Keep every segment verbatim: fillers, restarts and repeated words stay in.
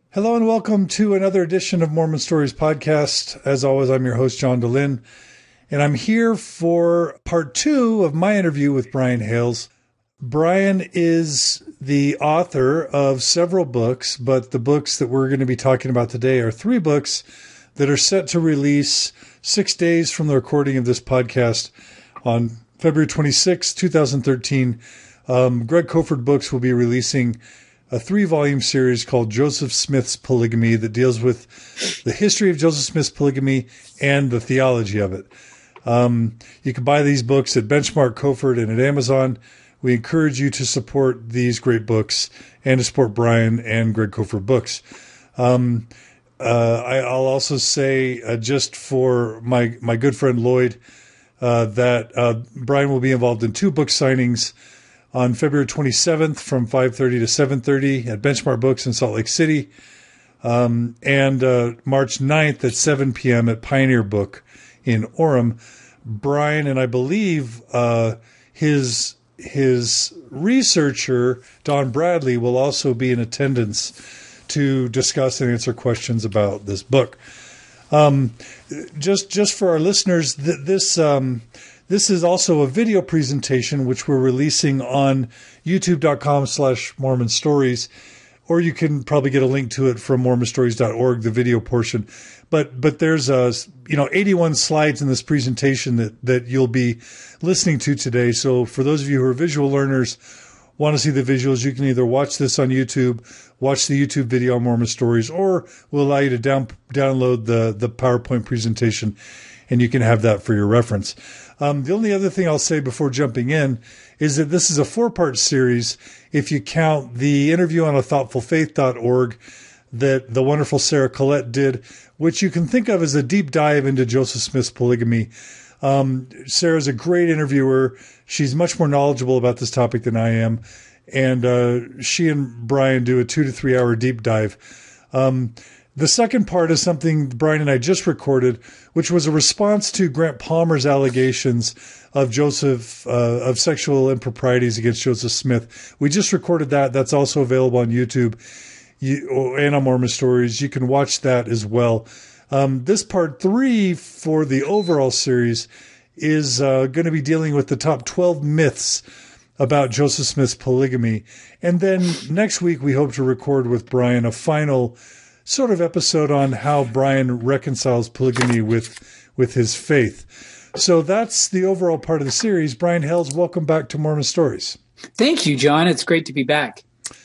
Hello and welcome to another edition of Mormon Stories Podcast. As always, I'm your host, John Dehlin, and I'm here for part two of my interview with Brian Hales. Brian is the author of several books, but the books that we're going to be talking about today are three books that are set to release six days from the recording of this podcast on February twenty-sixth, twenty thirteen. Um, Greg Cofford Books will be releasing a three-volume series called Joseph Smith's Polygamy that deals with the history of Joseph Smith's polygamy and the theology of it. Um, you can buy these books at Benchmark, Cofford, and at Amazon. We encourage you to support these great books and to support Brian and Greg Cofford Books. Um, uh, I, I'll also say, uh, just for my, my good friend Lloyd, uh, that uh, Brian will be involved in two book signings on February twenty-seventh from five thirty to seven thirty at Benchmark Books in Salt Lake City, um, and uh, March ninth at seven p.m. at Pioneer Book in Orem. Brian and I believe uh, his his researcher, Don Bradley, will also be in attendance to discuss and answer questions about this book. Um, just just for our listeners, th- this... Um, This is also a video presentation, which we're releasing on youtube.com slash Mormon Stories, or you can probably get a link to it from mormon stories dot org, the video portion. But but there's a, you know, eighty-one slides in this presentation that, that you'll be listening to today. So for those of you who are visual learners, want to see the visuals, you can either watch this on YouTube, watch the YouTube video on Mormon Stories, or we'll allow you to down, download the, the PowerPoint presentation, and you can have that for your reference. Um, the only other thing I'll say before jumping in is that this is a four-part series if you count the interview on a thoughtful faith dot org that the wonderful Sarah Collette did, which you can think of as a deep dive into Joseph Smith's polygamy. Um, Sarah's a great interviewer. She's much more knowledgeable about this topic than I am, and uh, she and Brian do a two to three hour deep dive. Um, The second part is something Brian and I just recorded, which was a response to Grant Palmer's allegations of Joseph, uh, of sexual improprieties against Joseph Smith. We just recorded that. That's also available on YouTube you, and on Mormon Stories. You can watch that as well. Um, this part three for the overall series is uh, going to be dealing with the top twelve myths about Joseph Smith's polygamy. And then next week, we hope to record with Brian a final sort of episode on how Brian reconciles polygamy with with his faith. So that's the overall part of the series. Brian Hales, welcome back to Mormon Stories. Thank you, John. It's great to be back.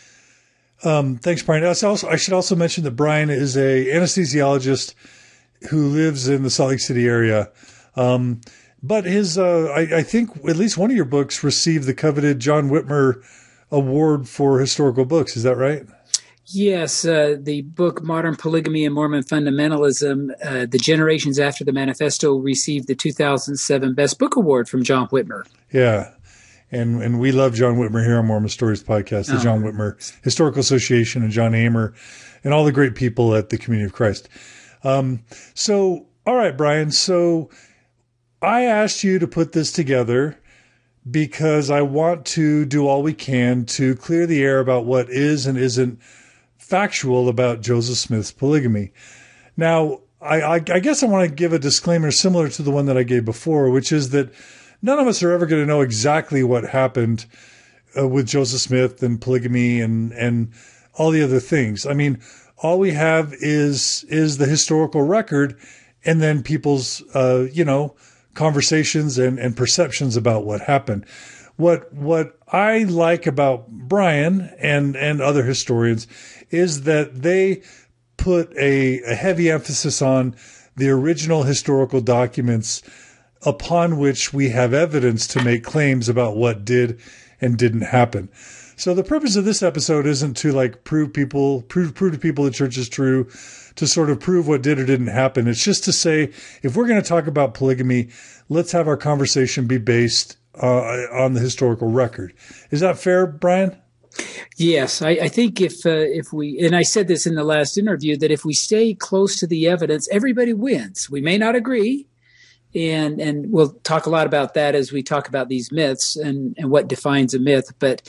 Um, thanks, Brian. I, also, I should also mention that Brian is a anesthesiologist who lives in the Salt Lake City area. Um, but his, uh, I, I think at least one of your books received the coveted John Whitmer Award for historical books. Is that right? Yes, uh, the book Modern Polygamy and Mormon Fundamentalism, uh, The Generations After the Manifesto, received the two thousand seven Best Book Award from John Whitmer. Yeah, and and we love John Whitmer here on Mormon Stories Podcast, the oh. John Whitmer Historical Association and John Amer and all the great people at the Community of Christ. Um, so, all right, Brian, so I asked you to put this together because I want to do all we can to clear the air about what is and isn't factual about Joseph Smith's polygamy. Now, I, I, I guess I want to give a disclaimer similar to the one that I gave before, which is that none of us are ever going to know exactly what happened uh, with Joseph Smith and polygamy and, and all the other things. I mean, all we have is is the historical record and then people's, uh, you know, conversations and, and perceptions about what happened. What what I like about Brian and, and other historians is that they put a, a heavy emphasis on the original historical documents upon which we have evidence to make claims about what did and didn't happen. So the purpose of this episode isn't to like prove people, prove, prove to people the church is true, to sort of prove what did or didn't happen. It's just to say, if we're going to talk about polygamy, let's have our conversation be based uh, on the historical record. Is that fair, Brian? Yes, I, I think if uh, if we, and I said this in the last interview, that if we stay close to the evidence, everybody wins. We may not agree, and and we'll talk a lot about that as we talk about these myths and, and what defines a myth. But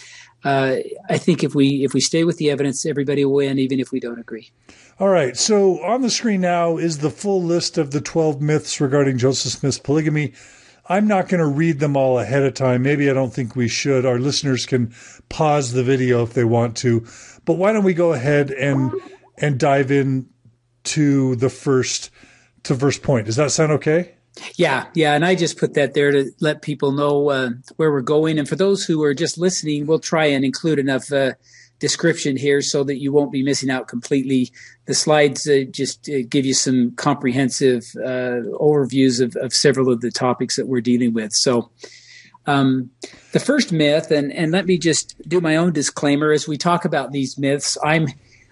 uh, I think if we if we stay with the evidence, everybody will win, even if we don't agree. All right. So on the screen now is the full list of the twelve myths regarding Joseph Smith's polygamy. I'm not going to read them all ahead of time. Maybe I don't think we should. Our listeners can pause the video if they want to. But why don't we go ahead and and dive in to the first to first point? Does that sound okay? Yeah, yeah, and I just put that there to let people know uh, where we're going. And for those who are just listening, we'll try and include enough uh, description here so that you won't be missing out completely. The slides uh, just uh, give you some comprehensive uh, overviews of, of several of the topics that we're dealing with. So um, the first myth, and, and let me just do my own disclaimer as we talk about these myths, I'm,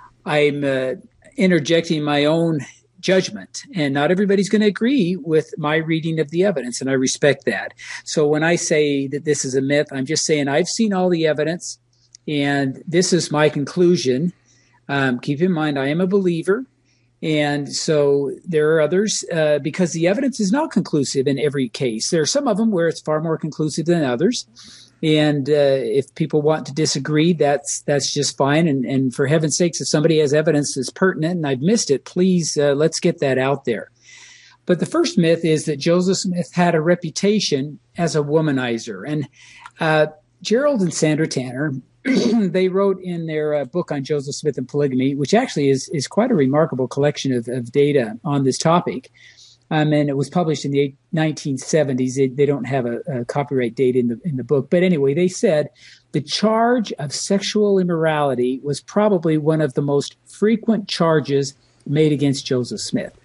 I'm uh, interjecting my own judgment, and not everybody's going to agree with my reading of the evidence, and I respect that. So when I say that this is a myth, I'm just saying I've seen all the evidence, and this is my conclusion. Um, keep in mind, I am a believer, and so there are others, uh, because the evidence is not conclusive in every case. There are some of them where it's far more conclusive than others. And uh, if people want to disagree, that's that's just fine. And, and for heaven's sakes, if somebody has evidence that's pertinent and I've missed it, please uh, let's get that out there. But the first myth is that Joseph Smith had a reputation as a womanizer. And uh, Gerald and Sandra Tanner, they wrote in their uh, book on Joseph Smith and polygamy, which actually is, is quite a remarkable collection of, of data on this topic. Um, and it was published in the nineteen seventies. They, they don't have a, a copyright date in the in the book. But anyway, they said the charge of sexual immorality was probably one of the most frequent charges made against Joseph Smith.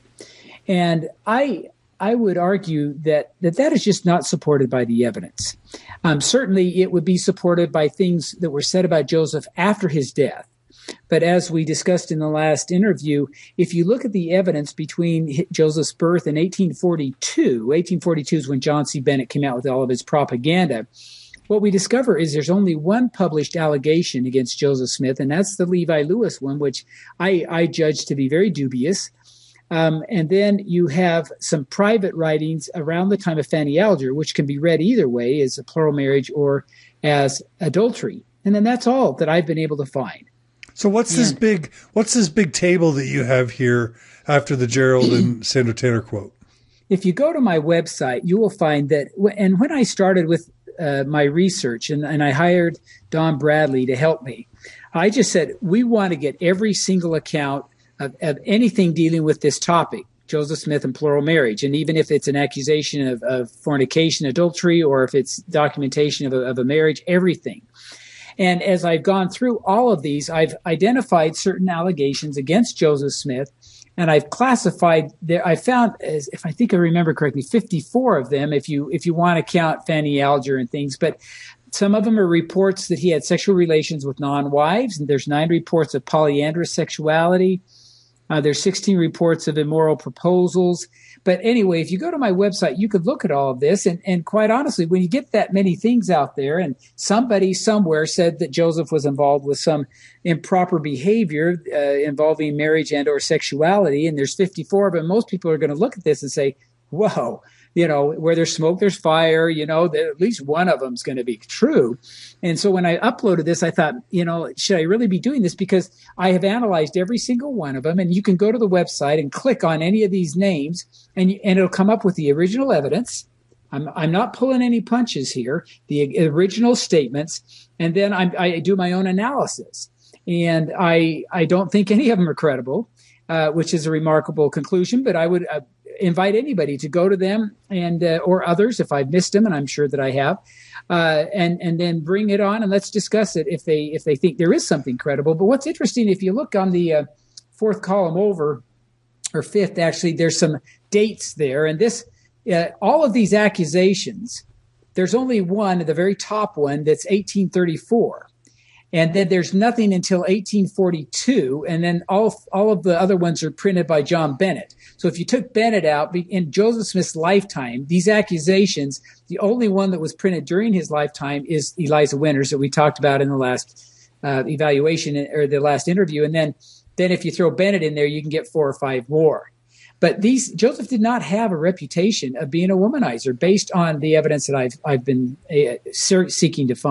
And I I would argue that that, that is just not supported by the evidence. Um, certainly, it would be supported by things that were said about Joseph after his death. But as we discussed in the last interview, if you look at the evidence between Joseph's birth and eighteen forty-two, eighteen forty-two is when John C. Bennett came out with all of his propaganda, what we discover is there's only one published allegation against Joseph Smith, and that's the Levi Lewis one, which I, I judge to be very dubious. Um, and then you have some private writings around the time of Fanny Alger, which can be read either way, as a plural marriage or as adultery. And then that's all that I've been able to find. So what's Yeah. this big what's this big table that you have here after the Gerald and Sandra Tanner quote? If you go to my website, you will find that, and when I started with uh, my research and, and I hired Don Bradley to help me, I just said, we want to get every single account of, of anything dealing with this topic, Joseph Smith and plural marriage. And even if it's an accusation of, of fornication, adultery, or if it's documentation of a, of a marriage, everything. And as I've gone through all of these, I've identified certain allegations against Joseph Smith, and I've classified there. I found, as if I think I remember correctly, fifty-four of them, if you if you want to count Fanny Alger and things. But some of them are reports that he had sexual relations with non-wives, and there's nine reports of polyandrous sexuality. Uh, there's sixteen reports of immoral proposals. But anyway, if you go to my website, you could look at all of this. And, and quite honestly, when you get that many things out there, and somebody somewhere said that Joseph was involved with some improper behavior uh, involving marriage and or sexuality, and there's fifty-four of them, most people are going to look at this and say, whoa, you know, where there's smoke, there's fire, you know, at least one of them is going to be true. And so when I uploaded this, I thought, you know, should I really be doing this? Because I have analyzed every single one of them, and you can go to the website and click on any of these names, and, and it'll come up with the original evidence. I'm, I'm not pulling any punches here, the original statements, and then I'm, I do my own analysis. And I, I don't think any of them are credible, uh, which is a remarkable conclusion, but I would uh, invite anybody to go to them and uh, or others if I've missed them, and I'm sure that I have, uh, and and then bring it on and let's discuss it if they if they think there is something credible. But what's interesting, if you look on the uh, fourth column over, or fifth actually, there's some dates there, and this uh, all of these accusations, there's only one, the very top one, that's eighteen thirty-four. And then there's nothing until eighteen forty-two, and then all all of the other ones are printed by John Bennett. So if you took Bennett out, in Joseph Smith's lifetime, these accusations, the only one that was printed during his lifetime is Eliza Winters that we talked about in the last uh, evaluation or the last interview. And then, then if you throw Bennett in there, you can get four or five more. But these Joseph did not have a reputation of being a womanizer based on the evidence that I've I've been uh, seeking to find.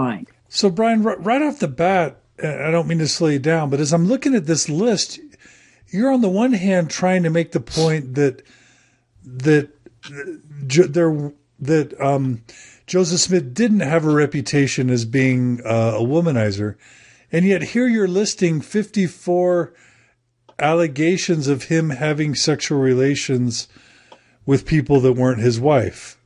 So, Brian, r- right off the bat, I don't mean to slow you down, but as I'm looking at this list, you're on the one hand trying to make the point that that there that um, Joseph Smith didn't have a reputation as being uh, a womanizer, and yet here you're listing fifty-four allegations of him having sexual relations with people that weren't his wife.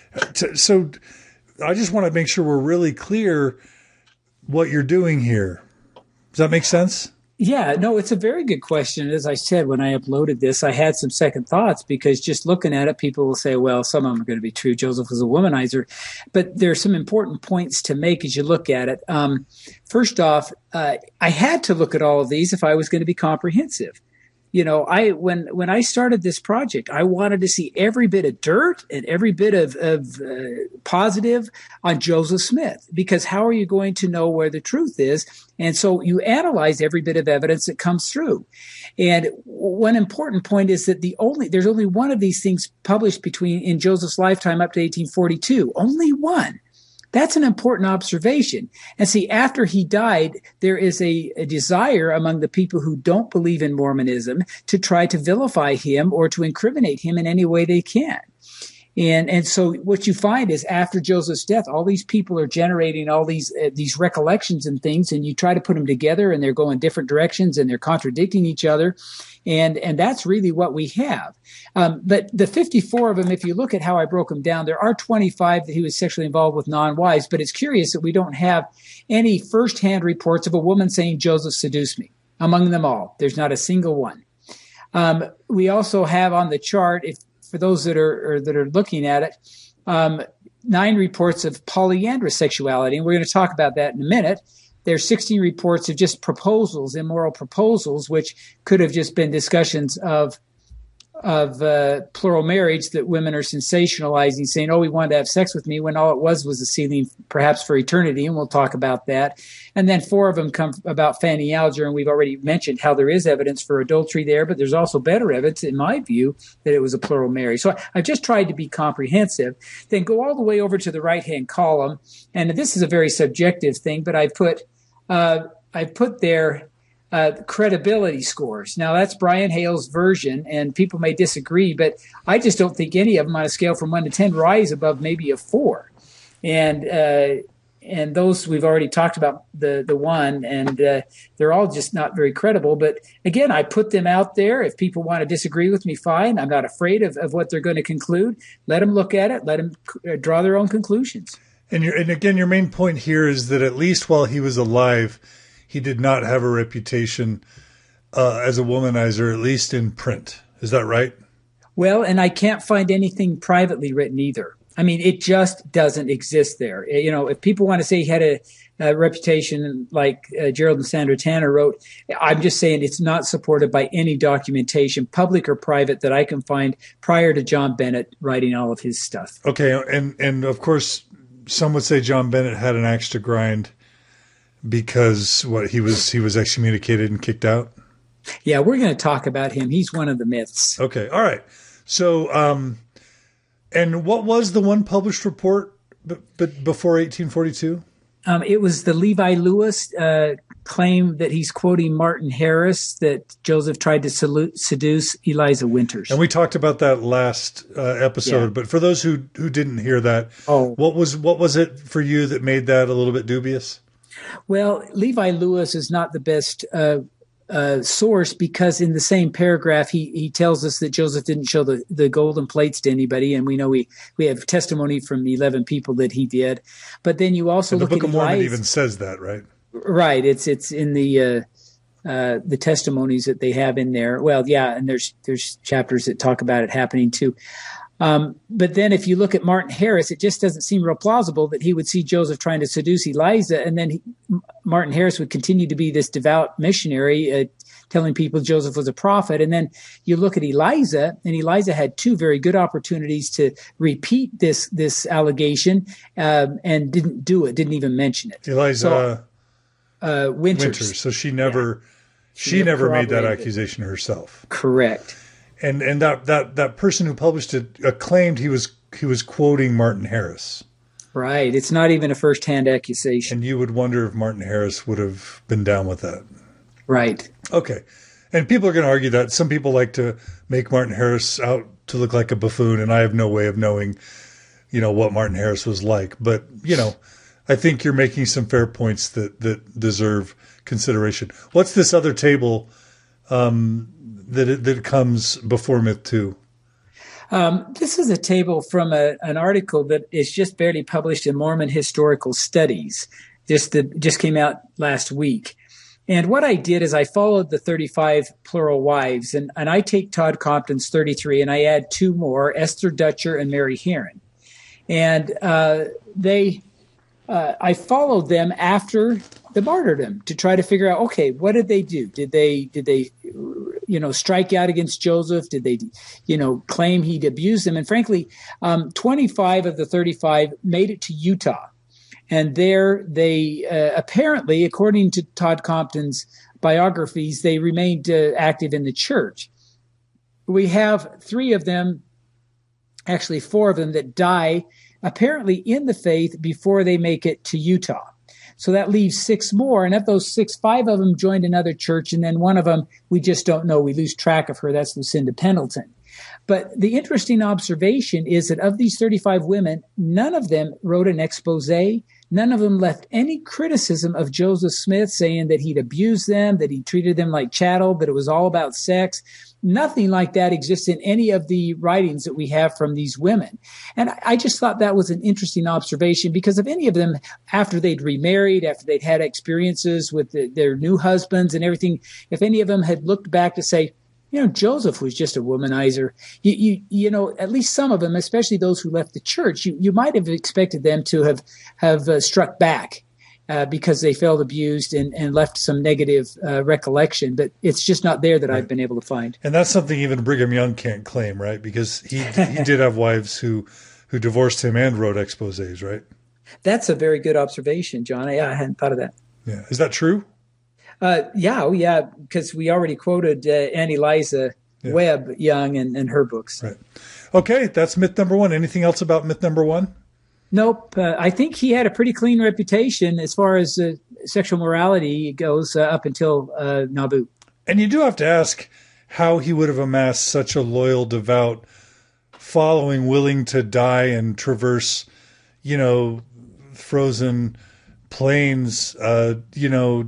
So I just want to make sure we're really clear what you're doing here. Does that make sense? Yeah, no, it's a very good question. As I said, when I uploaded this, I had some second thoughts because just looking at it, people will say, well, some of them are going to be true. Joseph was a womanizer. But there are some important points to make as you look at it. Um, first off, uh, I had to look at all of these if I was going to be comprehensive. You know, I when when I started this project, I wanted to see every bit of dirt and every bit of, of uh, positive on Joseph Smith, because how are you going to know where the truth is? And so you analyze every bit of evidence that comes through. And one important point is that the only there's only one of these things published between in Joseph's lifetime up to eighteen forty-two. Only one. That's an important observation. And see, after he died, there is a, a desire among the people who don't believe in Mormonism to try to vilify him or to incriminate him in any way they can. And and so what you find is after Joseph's death, all these people are generating all these uh, these recollections and things, and you try to put them together, and they're going different directions, and they're contradicting each other, and and that's really what we have. Um, but the fifty-four of them, if you look at how I broke them down, there are twenty-five that he was sexually involved with non-wives, but it's curious that we don't have any firsthand reports of a woman saying Joseph seduced me. Among them all, there's not a single one. Um, we also have on the chart, if for those that are or that are looking at it, um, nine reports of polyandrous sexuality, and we're going to talk about that in a minute. There's sixteen reports of just proposals, immoral proposals, which could have just been discussions of of uh, plural marriage that women are sensationalizing, saying, oh, he wanted to have sex with me, when all it was was a ceiling perhaps for eternity, and we'll talk about that. And then four of them come about Fanny Alger, and we've already mentioned how there is evidence for adultery there, but there's also better evidence, in my view, that it was a plural marriage. So I've just tried to be comprehensive. Then go all the way over to the right-hand column, and this is a very subjective thing, but I've put, uh, I've put there Uh, credibility scores. Now, that's Brian Hale's version, and people may disagree, but I just don't think any of them on a scale from one to ten rise above maybe a four. And uh, and those we've already talked about the the one, and uh, they're all just not very credible. But again, I put them out there. If people want to disagree with me, fine. I'm not afraid of, of what they're going to conclude. Let them look at it. Let them c- draw their own conclusions. And, your, and again, your main point here is that at least while he was alive, he did not have a reputation uh, as a womanizer, at least in print. Is that right? Well, and I can't find anything privately written either. I mean, it just doesn't exist there. You know, if people want to say he had a, a reputation like uh, Gerald and Sandra Tanner wrote, I'm just saying it's not supported by any documentation, public or private, that I can find prior to John Bennett writing all of his stuff. Okay. And, and of course, some would say John Bennett had an axe to grind because what he was he was excommunicated and kicked out. Yeah, we're going to talk about him. He's one of the myths. Okay, all right. So, um, and what was the one published report, but b- b- before eighteen forty-two? Um, it was the Levi Lewis uh, claim that he's quoting Martin Harris, that Joseph tried to salute, seduce Eliza Winters. And we talked about that last uh, episode. Yeah. But for those who who didn't hear that, oh. what was what was it for you that made that a little bit dubious? Well, Levi Lewis is not the best uh, uh, source, because in the same paragraph, he, he tells us that Joseph didn't show the, the golden plates to anybody. And we know we, we have testimony from eleven people that he did. But then you also and look the Book at of Mormon Eliza. Even says that, right? Right. It's it's in the uh, uh, the testimonies that they have in there. Well, yeah, and there's there's chapters that talk about it happening too. Um, but then if you look at Martin Harris, it just doesn't seem real plausible that he would see Joseph trying to seduce Eliza, and then he, Martin Harris would continue to be this devout missionary uh, telling people Joseph was a prophet. And then you look at Eliza, and Eliza had two very good opportunities to repeat this this allegation um, and didn't do it, didn't even mention it. Eliza so, uh, Winters. Winters. So she never, yeah. she, she never made that accusation herself. Correct. And and that, that, that person who published it uh, claimed he was he was quoting Martin Harris. Right. It's not even a first-hand accusation. And you would wonder if Martin Harris would have been down with that. Right. Okay. And people are going to argue that. Some people like to make Martin Harris out to look like a buffoon, and I have no way of knowing, you know, what Martin Harris was like. But, you know, I think you're making some fair points that, that deserve consideration. What's this other table um, that it, that comes before Myth two? Um, this is a table from a, an article that is just barely published in Mormon Historical Studies. Just the, just came out last week. And what I did is I followed the thirty-five plural wives, and, and I take Todd Compton's thirty-three, and I add two more, Esther Dutcher and Mary Heron. And uh, they, uh, I followed them after the martyrdom to try to figure out, okay, what did they do? Did they, did they, you know, strike out against Joseph? Did they, you know, claim he'd abused them? And frankly, um, twenty-five of the thirty-five made it to Utah. And there they uh, apparently, according to Todd Compton's biographies, they remained uh, active in the church. We have three of them, actually four of them, that die apparently in the faith before they make it to Utah. So that leaves six more. And of those six, five of them joined another church. And then one of them, we just don't know. We lose track of her. That's Lucinda Pendleton. But the interesting observation is that of these thirty-five women, none of them wrote an expose. None of them left any criticism of Joseph Smith, saying that he'd abused them, that he treated them like chattel, that it was all about sex. Nothing like that exists in any of the writings that we have from these women. And I just thought that was an interesting observation, because if any of them, after they'd remarried, after they'd had experiences with the, their new husbands and everything, if any of them had looked back to say, you know, Joseph was just a womanizer. You, you, you know, at least some of them, especially those who left the church, you, you might have expected them to have have uh, struck back uh, because they felt abused and, and left some negative uh, recollection. But it's just not there that right. I've been able to find. And that's something even Brigham Young can't claim, right? Because he he did have wives who who divorced him and wrote exposés, right? That's a very good observation, John. I, I hadn't thought of that. Yeah, is that true? Uh, yeah, oh, yeah, because we already quoted uh, Anne Eliza yeah. Webb Young and, and her books. Right. Okay, that's myth number one. Anything else about myth number one? Nope. Uh, I think he had a pretty clean reputation as far as uh, sexual morality goes uh, up until uh, Nauvoo. And you do have to ask how he would have amassed such a loyal, devout following, willing to die and traverse, you know, frozen plains, uh, you know,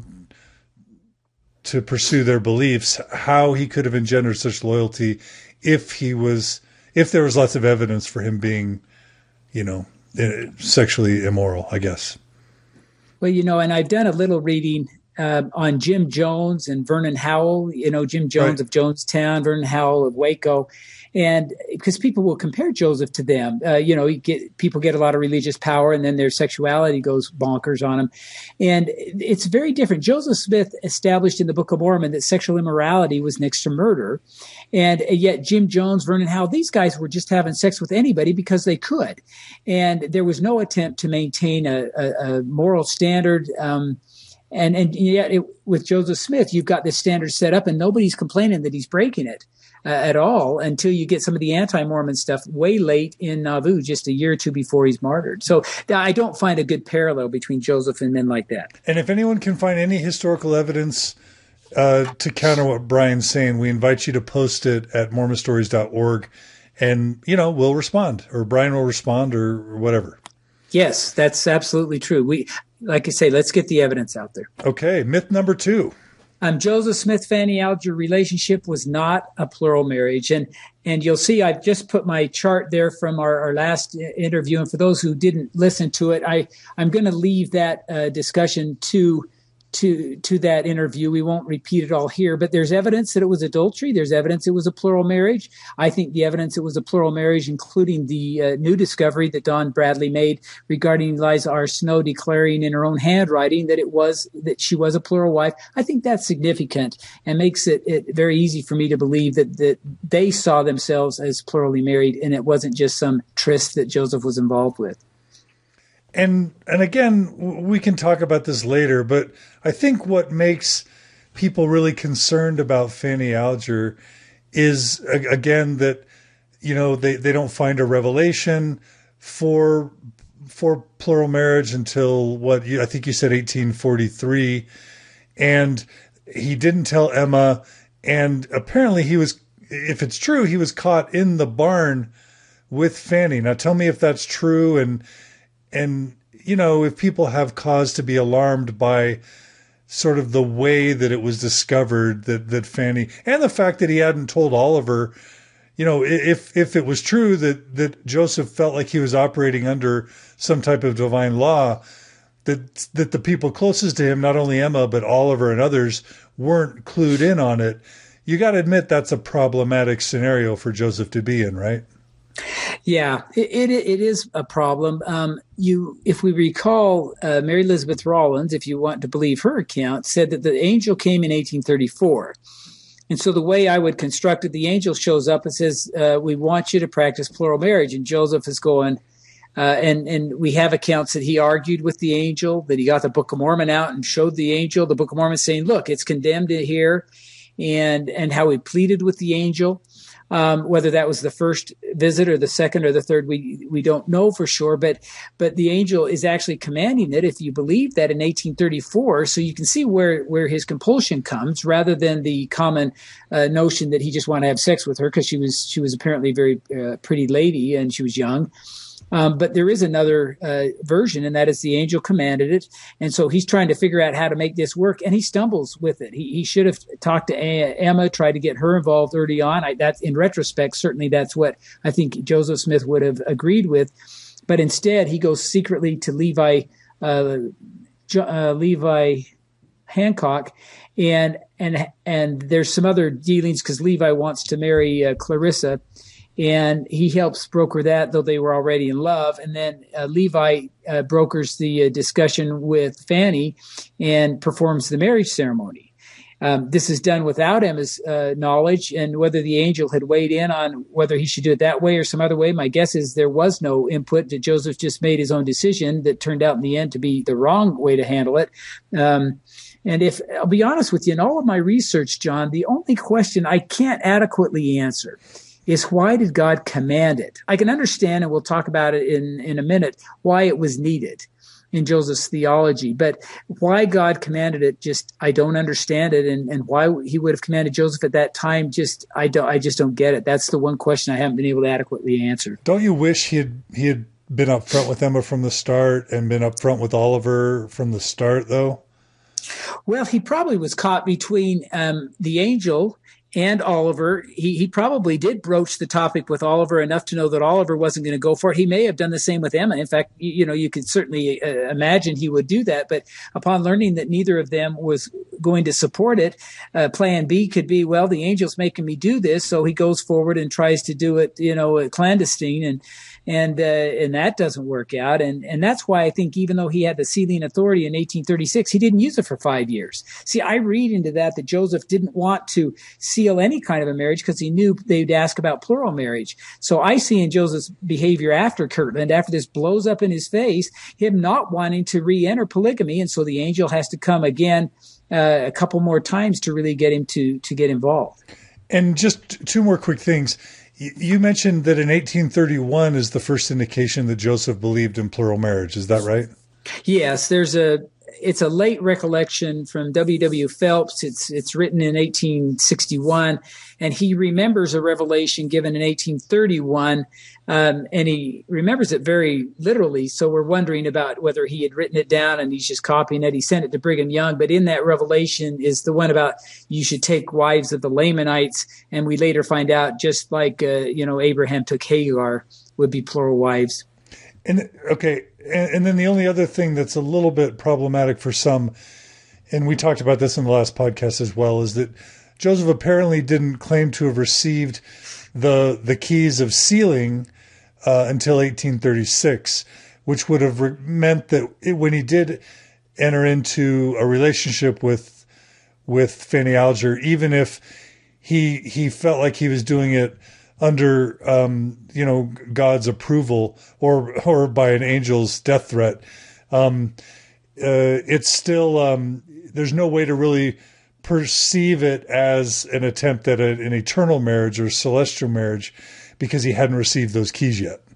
to pursue their beliefs, how he could have engendered such loyalty if he was, if there was lots of evidence for him being, you know, sexually immoral, I guess. Well, you know, and I've done a little reading uh, on Jim Jones and Vernon Howell, you know, Jim Jones right. of Jonestown, Vernon Howell of Waco. And because people will compare Joseph to them, uh, you know, you get, people get a lot of religious power and then their sexuality goes bonkers on them. And it's very different. Joseph Smith established in the Book of Mormon that sexual immorality was next to murder. And yet Jim Jones, Vernon Howell, these guys were just having sex with anybody because they could. And there was no attempt to maintain a, a, a moral standard. Um, and, and yet it, with Joseph Smith, you've got this standard set up and nobody's complaining that he's breaking it. Uh, at all until you get some of the anti-Mormon stuff way late in Nauvoo, just a year or two before he's martyred. So I don't find a good parallel between Joseph and men like that. And if anyone can find any historical evidence uh, to counter what Brian's saying, we invite you to post it at mormon stories dot org and, you know, we'll respond or Brian will respond or whatever. Yes, that's absolutely true. We, like I say, let's get the evidence out there. Okay. Myth number two. Um, Joseph Smith, Fanny Alger relationship was not a plural marriage. And and you'll see I've just put my chart there from our, our last interview. And for those who didn't listen to it, I, I'm going to leave that uh, discussion to to to that interview. We won't repeat it all here, but there's evidence that it was adultery. There's evidence it was a plural marriage. I think the evidence it was a plural marriage, including the uh, new discovery that Don Bradley made regarding Eliza R. Snow declaring in her own handwriting that it was that she was a plural wife. I think that's significant and makes it, it very easy for me to believe that that they saw themselves as plurally married, and it wasn't just some tryst that Joseph was involved with. And and again, we can talk about this later, but I think what makes people really concerned about Fanny Alger is, again, that, you know, they, they don't find a revelation for for plural marriage until what you, I think you said eighteen forty-three, and he didn't tell Emma, and apparently he was, if it's true, he was caught in the barn with Fanny. Now tell me if that's true, and and you know, if people have cause to be alarmed by sort of the way that it was discovered that that Fanny, and the fact that he hadn't told Oliver. You know, if if it was true that, that Joseph felt like he was operating under some type of divine law, that that the people closest to him, not only Emma, but Oliver and others, weren't clued in on it, you got to admit that's a problematic scenario for Joseph to be in, right? Yeah, it it, it is a problem. Um, you, if we recall, uh, Mary Elizabeth Rollins, if you want to believe her account, said that the angel came in eighteen thirty-four. And so the way I would construct it, the angel shows up and says, uh, we want you to practice plural marriage. And Joseph is going, uh, and, and we have accounts that he argued with the angel, that he got the Book of Mormon out and showed the angel the Book of Mormon saying, look, it's condemned here, and, and how he pleaded with the angel. Um, whether that was the first visit or the second or the third, we we don't know for sure. But but the angel is actually commanding it, if you believe that, in eighteen thirty-four. So you can see where where his compulsion comes, rather than the common uh, notion that he just wanted to have sex with her because she was she was apparently a very uh, pretty lady and she was young. Um, but there is another uh, version, and that is the angel commanded it. And so he's trying to figure out how to make this work, and he stumbles with it. He, he should have talked to a- Emma, tried to get her involved early on. I, that, in retrospect, certainly that's what I think Joseph Smith would have agreed with. But instead, he goes secretly to Levi, uh, uh, Levi Hancock, and and and there's some other dealings because Levi wants to marry uh, Clarissa. And he helps broker that, though they were already in love. And then uh, Levi uh, brokers the uh, discussion with Fanny and performs the marriage ceremony. Um, this is done without Emma's uh, knowledge, and whether the angel had weighed in on whether he should do it that way or some other way, my guess is there was no input. That Joseph just made his own decision that turned out in the end to be the wrong way to handle it. Um, and if I'll be honest with you, in all of my research, John, the only question I can't adequately answer is why did God command it? I can understand, and we'll talk about it in, in a minute, why it was needed in Joseph's theology. But why God commanded it, just I don't understand it, and, and why he would have commanded Joseph at that time, just I don't I just don't get it. That's the one question I haven't been able to adequately answer. Don't you wish he had he had been up front with Emma from the start and been up front with Oliver from the start, though? Well, he probably was caught between um, the angel and Oliver. He he probably did broach the topic with Oliver enough to know that Oliver wasn't going to go for it. He may have done the same with Emma. In fact, you, you know, you could certainly uh, imagine he would do that. But upon learning that neither of them was going to support it, uh, plan B could be, well, the angel's making me do this. So he goes forward and tries to do it, you know, clandestine. And And uh, and that doesn't work out. And and that's why I think even though he had the sealing authority in eighteen thirty-six, he didn't use it for five years. See, I read into that that Joseph didn't want to seal any kind of a marriage because he knew they'd ask about plural marriage. So I see in Joseph's behavior after Kirtland, after this blows up in his face, him not wanting to re-enter polygamy. And so the angel has to come again uh, a couple more times to really get him to to get involved. And just two more quick things. You mentioned that in eighteen thirty-one is the first indication that Joseph believed in plural marriage. Is that right? Yes, there's a. It's a late recollection from W W Phelps. It's it's written in eighteen sixty-one, and he remembers a revelation given in eighteen thirty-one, um, and he remembers it very literally. So we're wondering about whether he had written it down and he's just copying it. He sent it to Brigham Young, but in that revelation is the one about you should take wives of the Lamanites, and we later find out just like uh, you know Abraham took Hagar would be plural wives. And okay. And, and then the only other thing that's a little bit problematic for some, and we talked about this in the last podcast as well, is that Joseph apparently didn't claim to have received the the keys of sealing uh, until eighteen thirty-six, which would have re- meant that it, when he did enter into a relationship with with Fanny Alger, even if he he felt like he was doing it under, um, you know, God's approval or or by an angel's death threat, um, uh, it's still um, there's no way to really perceive it as an attempt at a, an eternal marriage or celestial marriage because he hadn't received those keys yet.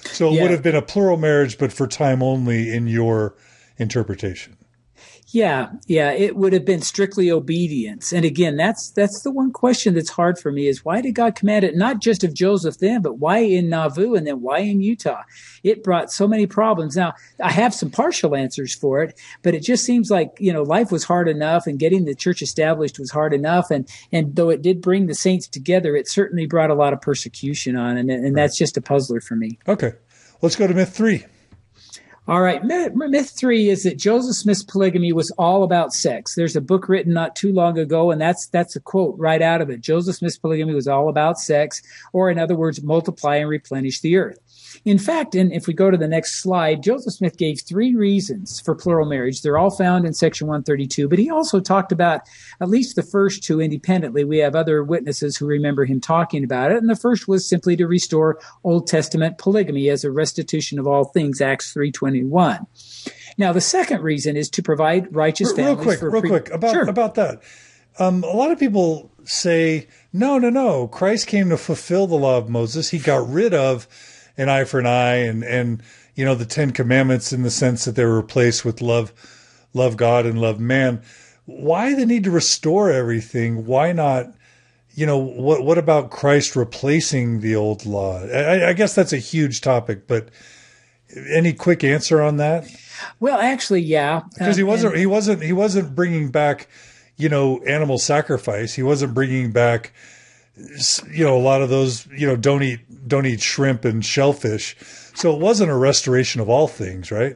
So it Yeah. would have been a plural marriage, but for time only in your interpretation. Yeah, yeah, it would have been strictly obedience. And again, that's that's the one question that's hard for me is why did God command it, not just of Joseph then, but why in Nauvoo and then why in Utah? It brought so many problems. Now, I have some partial answers for it, but it just seems like, you know, life was hard enough and getting the church established was hard enough. And, and though it did bring the saints together, it certainly brought a lot of persecution on. And, and that's just a puzzler for me. Okay, let's go to myth three. All right. Myth, myth three is that Joseph Smith's polygamy was all about sex. There's a book written not too long ago, and that's that's a quote right out of it. Joseph Smith's polygamy was all about sex, or in other words, multiply and replenish the earth. In fact, and if we go to the next slide, Joseph Smith gave three reasons for plural marriage. They're all found in section one thirty-two, but he also talked about at least the first two independently. We have other witnesses who remember him talking about it. And the first was simply to restore Old Testament polygamy as a restitution of all things, Acts three twenty-one. Now, the second reason is to provide righteous Real families quick, for real pre- quick about Sure. about that. Um, a lot of people say, no, no, no. Christ came to fulfill the law of Moses. He got rid of an eye for an eye and, and, you know, the Ten Commandments in the sense that they were replaced with love, love God and love man. Why the need to restore everything? Why not, you know, what, what about Christ replacing the old law? I, I guess that's a huge topic, but any quick answer on that? Well, actually, yeah. Because he Um, wasn't, and- he wasn't, he wasn't bringing back, you know, animal sacrifice. He wasn't bringing back, you know, a lot of those, you know, don't eat, don't eat shrimp and shellfish. So it wasn't a restoration of all things, right?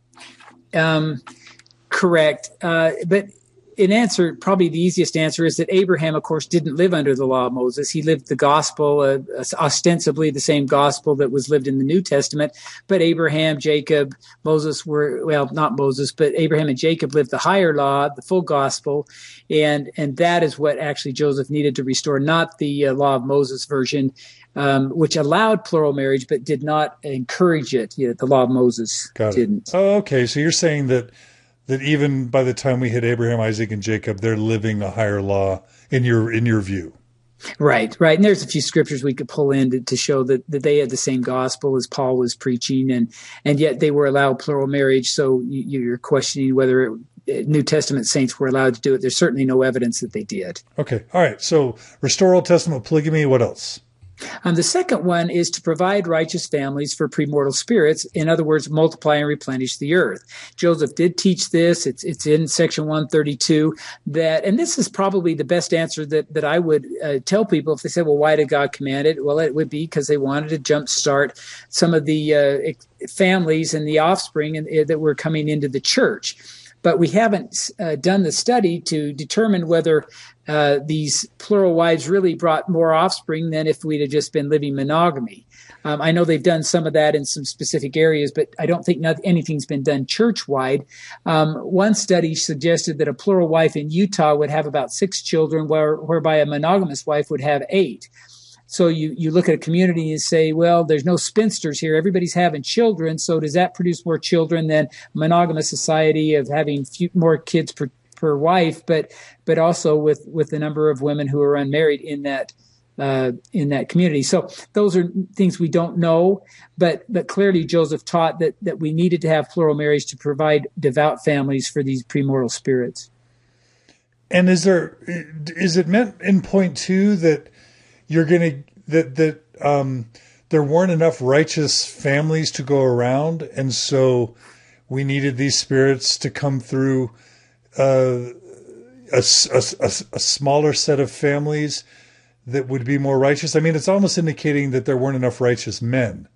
Um, correct. Uh, but in answer, probably the easiest answer is that Abraham, of course, didn't live under the law of Moses. He lived the gospel, uh, ostensibly the same gospel that was lived in the New Testament. But Abraham, Jacob, Moses were, well, not Moses, but Abraham and Jacob lived the higher law, the full gospel. And, and that is what actually Joseph needed to restore, not the uh, law of Moses version, um, which allowed plural marriage, but did not encourage it. You know, the law of Moses Got it. didn't. Oh, okay. So you're saying that, that even by the time we hit Abraham, Isaac, and Jacob, they're living a higher law in your, in your view. Right, right. And there's a few scriptures we could pull in to, to show that, that they had the same gospel as Paul was preaching, and, and yet they were allowed plural marriage. So you, you're questioning whether it, New Testament saints were allowed to do it. There's certainly no evidence that they did. Okay. All right. So restore Old Testament polygamy. What else? Um, the second one is to provide righteous families for premortal spirits. In other words, multiply and replenish the earth. Joseph did teach this. It's it's in section one thirty-two that, and this is probably the best answer that, that I would uh, tell people if they say, well, why did God command it? Well, it would be because they wanted to jumpstart some of the uh, families and the offspring and, uh, that were coming into the church. But we haven't uh, done the study to determine whether uh, these plural wives really brought more offspring than if we'd have just been living monogamy. Um, I know they've done some of that in some specific areas, but I don't think not, anything's been done church-wide. Um, one study suggested that a plural wife in Utah would have about six children, where, whereby a monogamous wife would have eight. So you, you look at a community and say, well, there's no spinsters here. Everybody's having children. So does that produce more children than a monogamous society of having few, more kids per, per wife, but but also with, with the number of women who are unmarried in that uh, in that community? So those are things we don't know, but but clearly Joseph taught that that we needed to have plural marriage to provide devout families for these premortal spirits. And is there is it meant in point two that you're going to, that, that, um, there weren't enough righteous families to go around. And so we needed these spirits to come through, uh, a, a, a, a smaller set of families that would be more righteous. I mean, it's almost indicating that there weren't enough righteous men.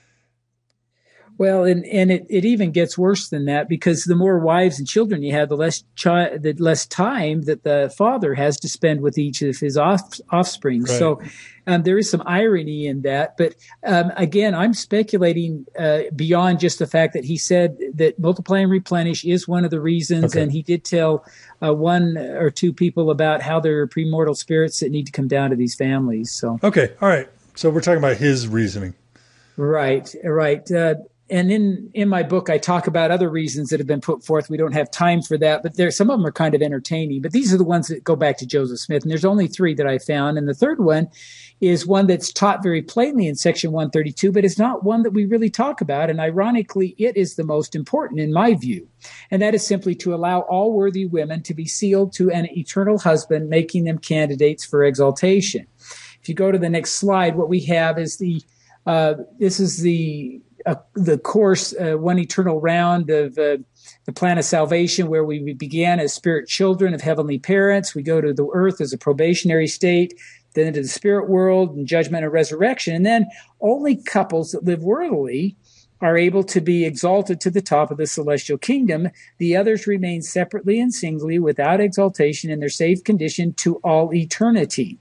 Well, and, and it, it even gets worse than that, because the more wives and children you have, the less chi- the less time that the father has to spend with each of his off- offspring. Right. So um, there is some irony in that. But um, again, I'm speculating uh, beyond just the fact that he said that multiply and replenish is one of the reasons. Okay. And he did tell uh, one or two people about how there are premortal spirits that need to come down to these families. So Okay. All right. So we're talking about his reasoning. Right, right. Uh, and in, in my book, I talk about other reasons that have been put forth. We don't have time for that, but there, some of them are kind of entertaining. But these are the ones that go back to Joseph Smith. And there's only three that I found. And the third one is one that's taught very plainly in Section one thirty-two, but it's not one that we really talk about. And ironically, it is the most important in my view. And that is simply to allow all worthy women to be sealed to an eternal husband, making them candidates for exaltation. If you go to the next slide, what we have is the, uh, this is the, Uh, the course, uh, one eternal round of uh, the plan of salvation, where we began as spirit children of heavenly parents. We go to the earth as a probationary state, then into the spirit world and judgment and resurrection. And then only couples that live worthily are able to be exalted to the top of the celestial kingdom. The others remain separately and singly without exaltation in their safe condition to all eternity.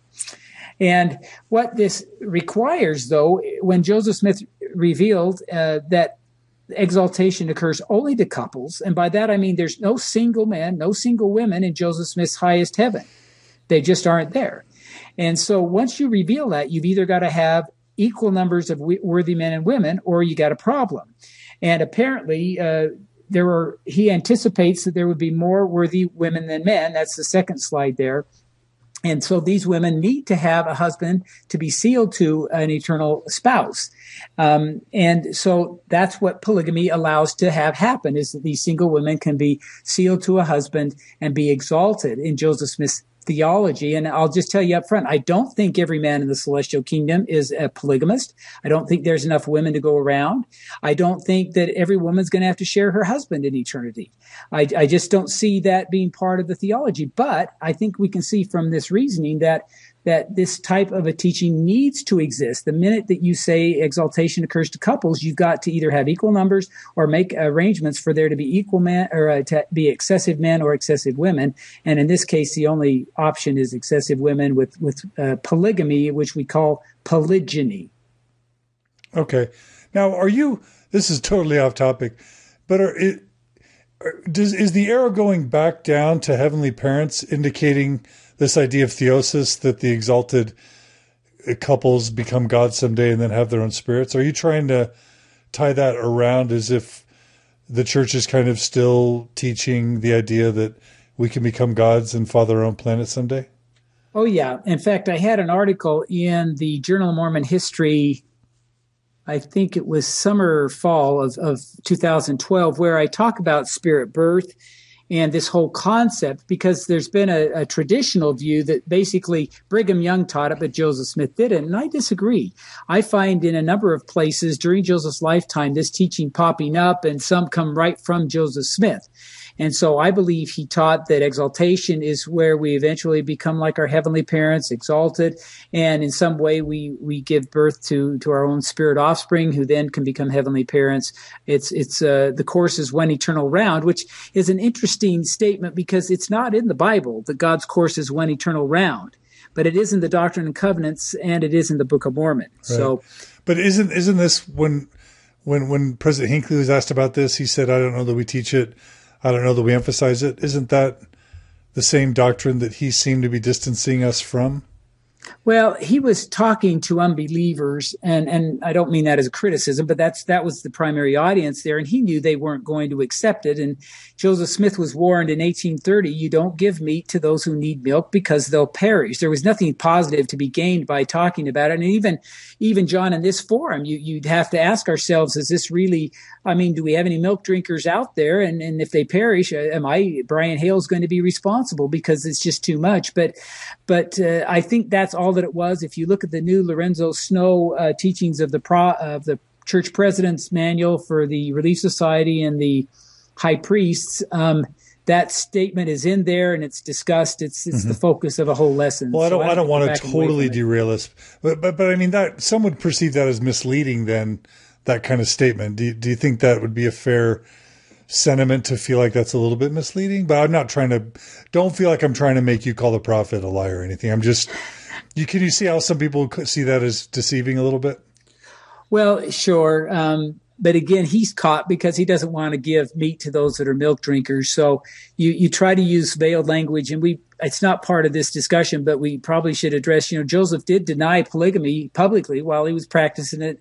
And what this requires, though, when Joseph Smith revealed uh, that exaltation occurs only to couples, and by that I mean there's no single men, no single women in Joseph Smith's highest heaven. They just aren't there. And so once you reveal that, you've either got to have equal numbers of w- worthy men and women, or you got a problem. And apparently, uh, there were, he anticipates that there would be more worthy women than men. That's the second slide there. And so these women need to have a husband to be sealed to an eternal spouse. Um, and so that's what polygamy allows to have happen, is that these single women can be sealed to a husband and be exalted in Joseph Smith's theology. And I'll just tell you up front, I don't think every man in the celestial kingdom is a polygamist. I don't think there's enough women to go around. I don't think that every woman's going to have to share her husband in eternity. I, I just don't see that being part of the theology. But I think we can see from this reasoning that that this type of a teaching needs to exist. The minute that you say exaltation occurs to couples, you've got to either have equal numbers or make arrangements for there to be equal men, or uh, to be excessive men or excessive women. And in this case, the only option is excessive women with, with uh, polygamy, which we call polygyny. Okay. Now, are you, this is totally off topic, but are it, does, is the arrow going back down to heavenly parents indicating this idea of theosis, that the exalted couples become gods someday and then have their own spirits? Are you trying to tie that around as if the church is kind of still teaching the idea that we can become gods and father our own planet someday? Oh, yeah. In fact, I had an article in the Journal of Mormon History, I think it was summer or fall of, of two thousand twelve, where I talk about spirit birth and this whole concept, because there's been a, a traditional view that basically Brigham Young taught it, but Joseph Smith didn't. And I disagree. I find in a number of places during Joseph's lifetime this teaching popping up, and some come right from Joseph Smith. And so I believe he taught that exaltation is where we eventually become like our heavenly parents, exalted, and in some way we we give birth to to our own spirit offspring, who then can become heavenly parents. It's it's uh, the course is one eternal round, which is an interesting statement because it's not in the Bible that God's course is one eternal round, but it is in the Doctrine and Covenants, and it is in the Book of Mormon. Right. So, but isn't isn't this when when when President Hinckley was asked about this, he said, "I don't know that we teach it. I don't know that we emphasize it." Isn't that the same doctrine that he seemed to be distancing us from? Well, he was talking to unbelievers, and, and I don't mean that as a criticism, but that's that was the primary audience there, and he knew they weren't going to accept it. And Joseph Smith was warned in eighteen thirty, you don't give meat to those who need milk because they'll perish. There was nothing positive to be gained by talking about it. And even, even John, in this forum, you, you'd have to ask ourselves, is this really, I mean, do we have any milk drinkers out there? And, and if they perish, am I, Brian Hales, going to be responsible because it's just too much? But, but uh, I think that's all that it was. If you look at the new Lorenzo Snow uh, teachings of the pro, of the Church President's Manual for the Relief Society and the High Priests, um, that statement is in there and it's discussed. It's it's mm-hmm. the focus of a whole lesson. Well, I don't, so I don't, I don't want to totally derail us, but, but but I mean that some would perceive that as misleading. Then that kind of statement. Do you, do you think that would be a fair sentiment to feel like that's a little bit misleading? But I'm not trying to. Don't feel like I'm trying to make you call the prophet a liar or anything. I'm just. You, can you see how some people see that as deceiving a little bit? Well, sure. Um, but again, he's caught because he doesn't want to give meat to those that are milk drinkers. So you, you try to use veiled language, and we, it's not part of this discussion, but we probably should address, you know, Joseph did deny polygamy publicly while he was practicing it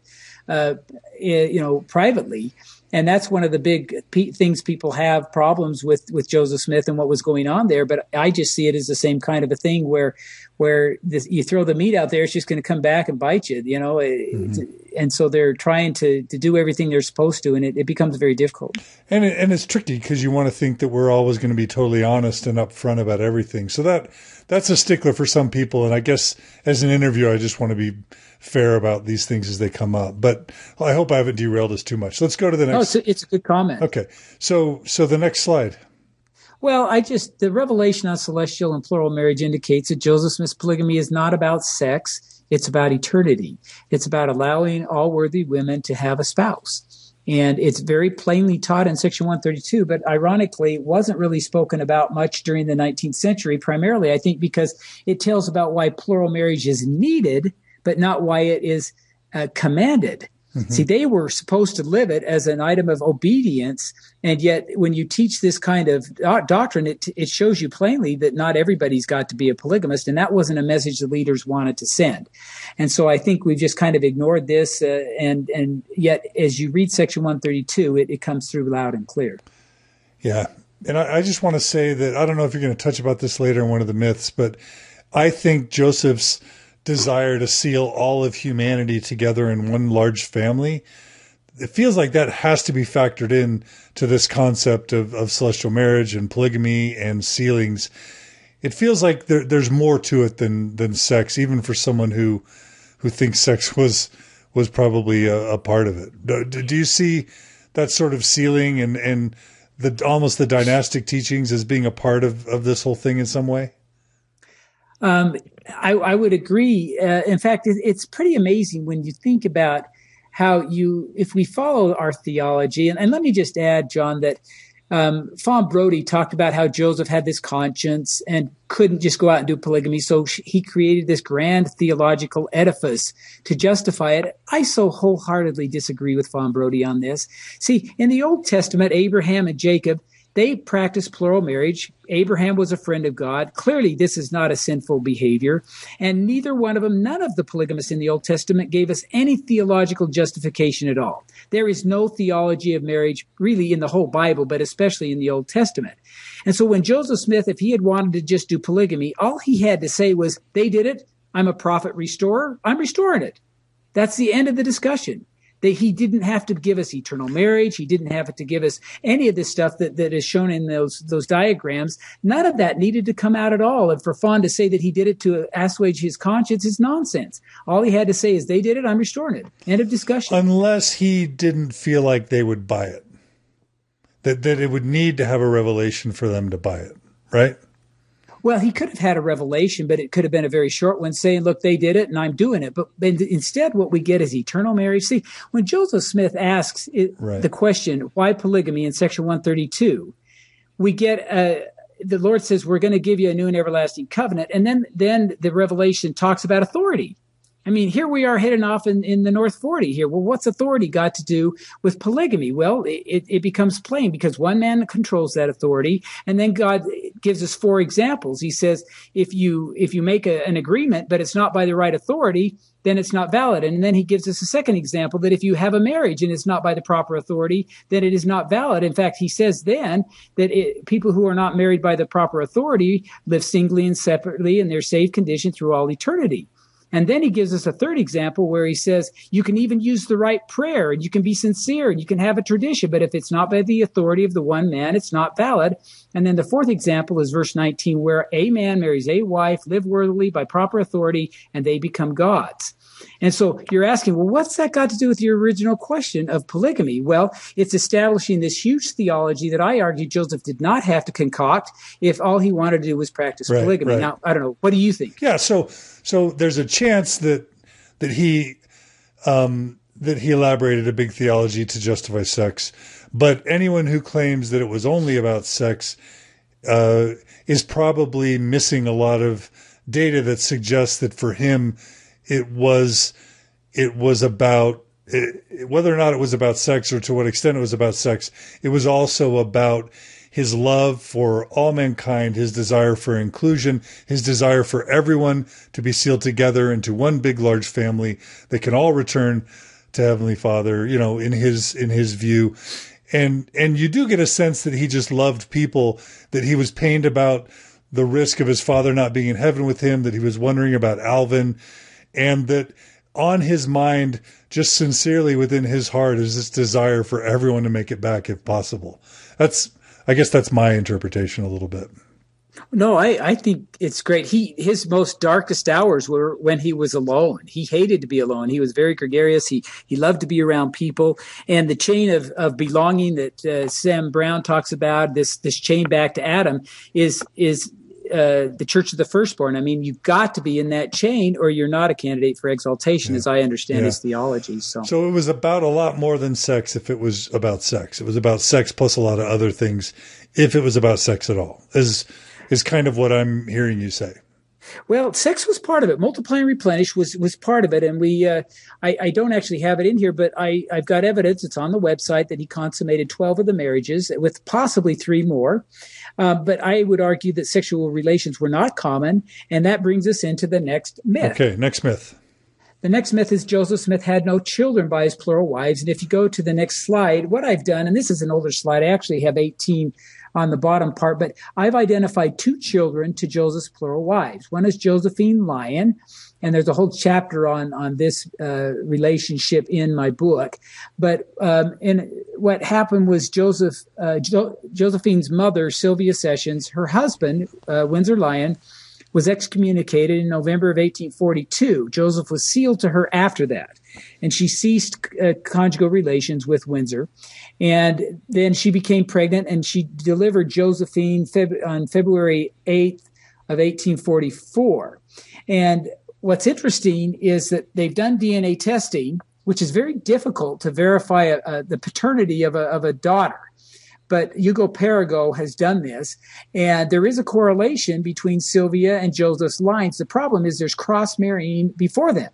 uh, you know, privately. And that's one of the big p- things people have problems with, with Joseph Smith and what was going on there. But I just see it as the same kind of a thing where where this, you throw the meat out there, it's just going to come back and bite you, you know. Mm-hmm. And so they're trying to, to do everything they're supposed to, and it, it becomes very difficult. And it, and it's tricky because you want to think that we're always going to be totally honest and upfront about everything. So that that's a stickler for some people. And I guess as an interviewer, I just want to be fair about these things as they come up. But I hope I haven't derailed us too much. Let's go to the next. No, it's a, it's a good comment. Okay. So so the next slide. Well, I just, the revelation on celestial and plural marriage indicates that Joseph Smith's polygamy is not about sex. It's about eternity. It's about allowing all worthy women to have a spouse. And it's very plainly taught in Section one thirty-two, but ironically, wasn't really spoken about much during the nineteenth century, primarily, I think, because it tells about why plural marriage is needed, but not why it is uh, commanded. Mm-hmm. See, they were supposed to live it as an item of obedience, and yet when you teach this kind of do- doctrine, it it shows you plainly that not everybody's got to be a polygamist, and that wasn't a message the leaders wanted to send. And so I think we've just kind of ignored this, uh, and and yet as you read Section one thirty-two, it, it comes through loud and clear. Yeah, and I, I just want to say that I don't know if you're going to touch about this later in one of the myths, but I think Joseph's desire to seal all of humanity together in one large family, it feels like that has to be factored in to this concept of, of celestial marriage and polygamy and sealings. It feels like there, there's more to it than than sex, even for someone who who thinks sex was was probably a, a part of it. Do, do you see that sort of sealing and, and the almost the dynastic teachings as being a part of, of this whole thing in some way? Um, I, I would agree. Uh, in fact, it, it's pretty amazing when you think about how you, if we follow our theology, and, and let me just add, John, that um, Fawn Brodie talked about how Joseph had this conscience and couldn't just go out and do polygamy, so he created this grand theological edifice to justify it. I so wholeheartedly disagree with Fawn Brodie on this. See, in the Old Testament, Abraham and Jacob, they practiced plural marriage. Abraham was a friend of God. Clearly, this is not a sinful behavior. And neither one of them, none of the polygamists in the Old Testament gave us any theological justification at all. There is no theology of marriage really in the whole Bible, but especially in the Old Testament. And so when Joseph Smith, if he had wanted to just do polygamy, all he had to say was, they did it. I'm a prophet restorer. I'm restoring it. That's the end of the discussion. That he didn't have to give us eternal marriage. He didn't have to give us any of this stuff that, that is shown in those those diagrams. None of that needed to come out at all. And for Fawn to say that he did it to assuage his conscience is nonsense. All he had to say is, they did it, I'm restoring it. End of discussion. Unless he didn't feel like they would buy it. That, that it would need to have a revelation for them to buy it, right? Well, he could have had a revelation, but it could have been a very short one saying, look, they did it and I'm doing it. But instead, what we get is eternal marriage. See, when Joseph Smith asks it, right. the question, why polygamy in Section one thirty-two, we get, uh, the Lord says, we're going to give you a new and everlasting covenant. And then, then the revelation talks about authority. I mean, here we are heading off in, in the North forty here. Well, what's authority got to do with polygamy? Well, it, it becomes plain because one man controls that authority. And then God gives us four examples. He says, if you if you make a, an agreement, but it's not by the right authority, then it's not valid. And then he gives us a second example that if you have a marriage and it's not by the proper authority, then it is not valid. In fact, he says then that it, people who are not married by the proper authority live singly and separately in their safe condition through all eternity. And then he gives us a third example where he says you can even use the right prayer and you can be sincere and you can have a tradition. But if it's not by the authority of the one man, it's not valid. And then the fourth example is verse nineteen, where a man marries a wife, live worthily by proper authority, and they become gods. And so you're asking, well, what's that got to do with your original question of polygamy? Well, it's establishing this huge theology that I argue Joseph did not have to concoct if all he wanted to do was practice right, polygamy. Right. Now, I don't know. What do you think? Yeah, so so there's a chance that that he um, that he elaborated a big theology to justify sex, but anyone who claims that it was only about sex uh, is probably missing a lot of data that suggests that for him it was it was about it, whether or not it was about sex or to what extent it was about sex. It was also about his love for all mankind, his desire for inclusion, his desire for everyone to be sealed together into one big, large family that can all return to Heavenly Father, you know, in his in his view. And and you do get a sense that he just loved people, that he was pained about the risk of his father not being in heaven with him, that he was wondering about Alvin, and that on his mind, just sincerely within his heart, is this desire for everyone to make it back if possible. That's, I guess that's my interpretation a little bit. No, I, I think it's great. He his most darkest hours were when he was alone. He hated to be alone. He was very gregarious. He he loved to be around people. And the chain of, of belonging that uh, Sam Brown talks about, this this chain back to Adam, is is uh, the Church of the Firstborn. I mean, you've got to be in that chain, or you're not a candidate for exaltation, yeah. as I understand yeah. his theology. So, so it was about a lot more than sex. If it was about sex, it was about sex plus a lot of other things. If it was about sex at all, is is kind of what I'm hearing you say. Well, sex was part of it. Multiply and replenish was, was part of it. And we, uh, I, I don't actually have it in here, but I, I've got evidence. It's on the website that he consummated twelve of the marriages with possibly three more. Uh, but I would argue that sexual relations were not common. And that brings us into the next myth. Okay. Next myth. The next myth is Joseph Smith had no children by his plural wives. And if you go to the next slide, what I've done, and this is an older slide, I actually have eighteen on the bottom part, but I've identified two children to Joseph's plural wives. One is Josephine Lyon, and there's a whole chapter on, on this uh, relationship in my book. But um, and what happened was Joseph, uh, jo- Josephine's mother, Sylvia Sessions, her husband, uh, Windsor Lyon, was excommunicated in November of eighteen forty-two. Joseph was sealed to her after that, and she ceased uh, conjugal relations with Windsor. And then she became pregnant, and she delivered Josephine Feb- on February eighth of eighteen forty-four. And what's interesting is that they've done D N A testing, which is very difficult to verify a, a, the paternity of a, of a daughter. But Hugo Perigo has done this, and there is a correlation between Sylvia and Joseph's lines. The problem is there's cross-marrying before them.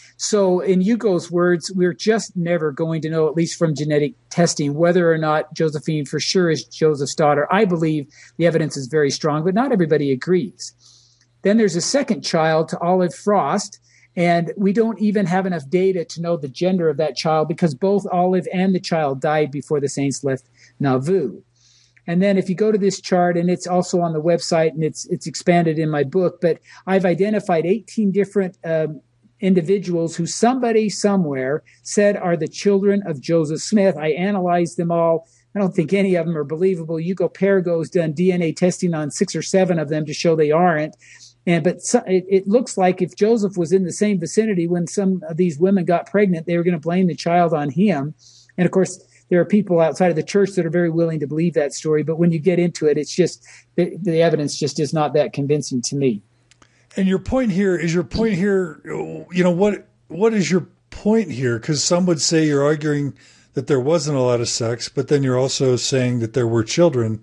So in Hugo's words, we're just never going to know, at least from genetic testing, whether or not Josephine for sure is Joseph's daughter. I believe the evidence is very strong, but not everybody agrees. Then there's a second child to Olive Frost, and we don't even have enough data to know the gender of that child because both Olive and the child died before the saints left Nauvoo. And then if you go to this chart, and it's also on the website, and it's it's expanded in my book, but I've identified eighteen different um, individuals who somebody somewhere said are the children of Joseph Smith. I analyzed them all. I don't think any of them are believable. Hugo Perigo's done D N A testing on six or seven of them to show they aren't. And but so, it, it looks like if Joseph was in the same vicinity when some of these women got pregnant, they were going to blame the child on him. And of course, there are people outside of the church that are very willing to believe that story. But when you get into it, it's just the, the evidence just is not that convincing to me. And your point here is your point here. You know, what what is your point here? Because some would say you're arguing that there wasn't a lot of sex, but then you're also saying that there were children.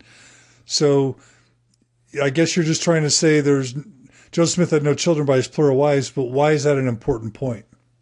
So I guess you're just trying to say there's Joseph Smith had no children by his plural wives, but why is that an important point?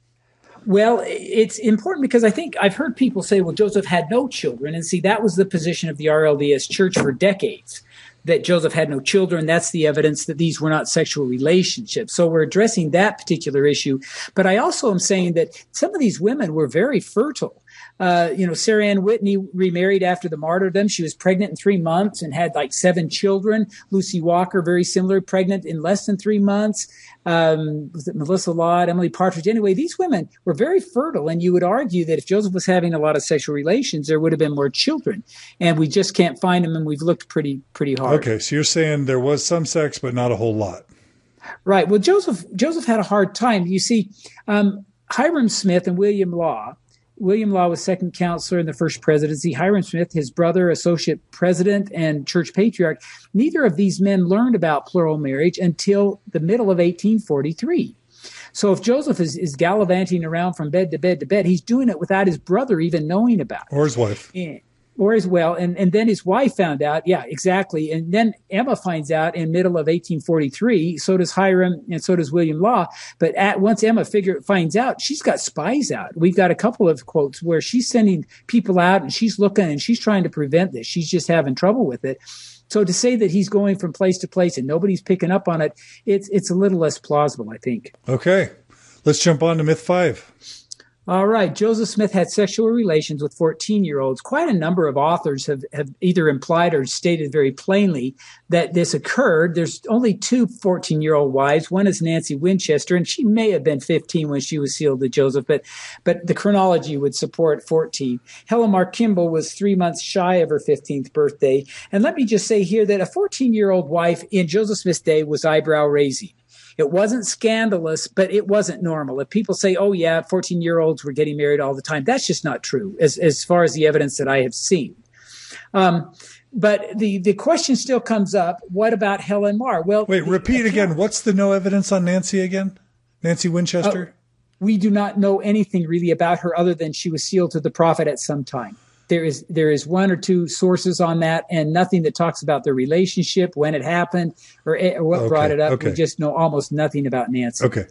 Well, it's important because I think I've heard people say, well, Joseph had no children. And see, that was the position of the R L D S Church for decades, that Joseph had no children. That's the evidence that these were not sexual relationships. So we're addressing that particular issue. But I also am saying that some of these women were very fertile. Uh, you know, Sarah Ann Whitney remarried after the martyrdom. She was pregnant in three months and had like seven children. Lucy Walker, very similar, pregnant in less than three months. Um, was it Melissa Lott, Emily Partridge? Anyway, these women were very fertile. And you would argue that if Joseph was having a lot of sexual relations, there would have been more children. And we just can't find them. And we've looked pretty, pretty hard. Okay. So you're saying there was some sex, but not a whole lot. Right. Well, Joseph, Joseph had a hard time. You see, um, Hiram Smith and William Law, William Law was second counselor in the first presidency. Hiram Smith, his brother, associate president and church patriarch, neither of these men learned about plural marriage until the middle of eighteen forty-three. So if Joseph is, is gallivanting around from bed to bed to bed, he's doing it without his brother even knowing about it. Or his wife. And, or as well. And, and then his wife found out. Yeah, exactly. And then Emma finds out in middle of eighteen forty-three. So does Hiram and so does William Law. But at once Emma figure finds out, she's got spies out. We've got a couple of quotes where she's sending people out and she's looking and she's trying to prevent this. She's just having trouble with it. So to say that he's going from place to place and nobody's picking up on it, it's it's a little less plausible, I think. Okay. Let's jump on to myth five. All right. Joseph Smith had sexual relations with fourteen-year-olds. Quite a number of authors have, have either implied or stated very plainly that this occurred. There's only two fourteen-year-old wives. One is Nancy Winchester, and she may have been fifteen when she was sealed to Joseph, but, but the chronology would support fourteen. Helen Mar Kimball was three months shy of her fifteenth birthday. And let me just say here that a fourteen-year-old wife in Joseph Smith's day was eyebrow-raising. It wasn't scandalous, but it wasn't normal. If people say, oh, yeah, fourteen-year-olds were getting married all the time, that's just not true as, as far as the evidence that I have seen. Um, but the, the question still comes up, what about Helen Mar? Well, Wait, the, repeat again. What's the no evidence on Nancy again? Nancy Winchester? Uh, we do not know anything really about her other than she was sealed to the prophet at some time. There is there is one or two sources on that, and nothing that talks about their relationship, when it happened, or, or what okay, brought it up. Okay. We just know almost nothing about Nancy. Okay.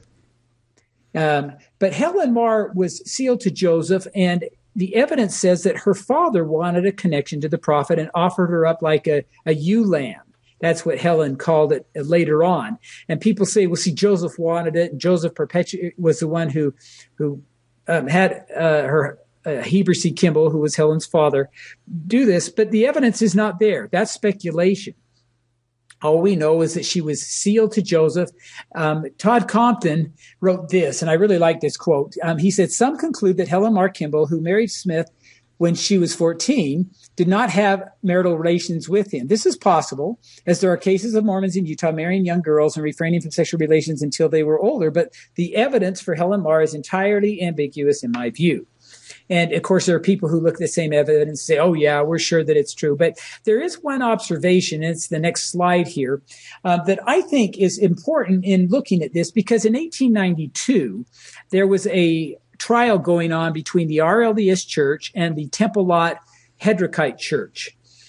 Um, but Helen Mar was sealed to Joseph, and the evidence says that her father wanted a connection to the prophet and offered her up like a, a ewe lamb. That's what Helen called it later on. And people say, well, see, Joseph wanted it, and Joseph perpetu- was the one who who um, had uh, her. Uh, Heber C. Kimball, who was Helen's father, do this, but the evidence is not there. That's speculation. All we know is that she was sealed to Joseph. Um, Todd Compton wrote this, and I really like this quote. Um, he said, some conclude that Helen Mar Kimball, who married Smith when she was fourteen, did not have marital relations with him. This is possible, as there are cases of Mormons in Utah marrying young girls and refraining from sexual relations until they were older, but the evidence for Helen Mar is entirely ambiguous in my view. And of course, there are people who look at the same evidence and say, oh, yeah, we're sure that it's true. But there is one observation, and it's the next slide here, uh, that I think is important in looking at this, because in eighteen ninety-two, there was a trial going on between the R L D S Church and the Temple Lot Hedrickite Church.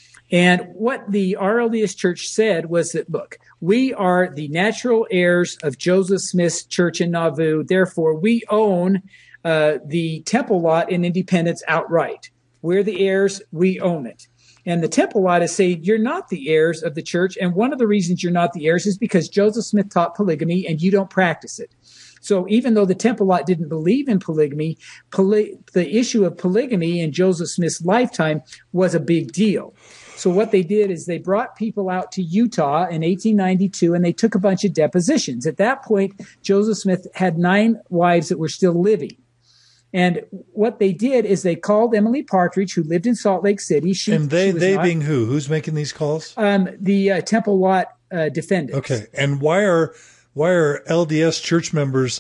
And what the R L D S Church said was that, look, we are the natural heirs of Joseph Smith's church in Nauvoo. Therefore, we own Uh, the Temple Lot in Independence outright. We're the heirs, we own it. And the Temple Lot is saying, you're not the heirs of the church. And one of the reasons you're not the heirs is because Joseph Smith taught polygamy and you don't practice it. So even though the Temple Lot didn't believe in polygamy, poly- the issue of polygamy in Joseph Smith's lifetime was a big deal. So what they did is they brought people out to Utah in eighteen ninety-two, and they took a bunch of depositions. At that point, Joseph Smith had nine wives that were still living. And what they did is they called Emily Partridge, who lived in Salt Lake City. She, and they, she they not, being who? Who's making these calls? Um, the uh, Temple Lot uh, defendants. Okay. And why are why are L D S church members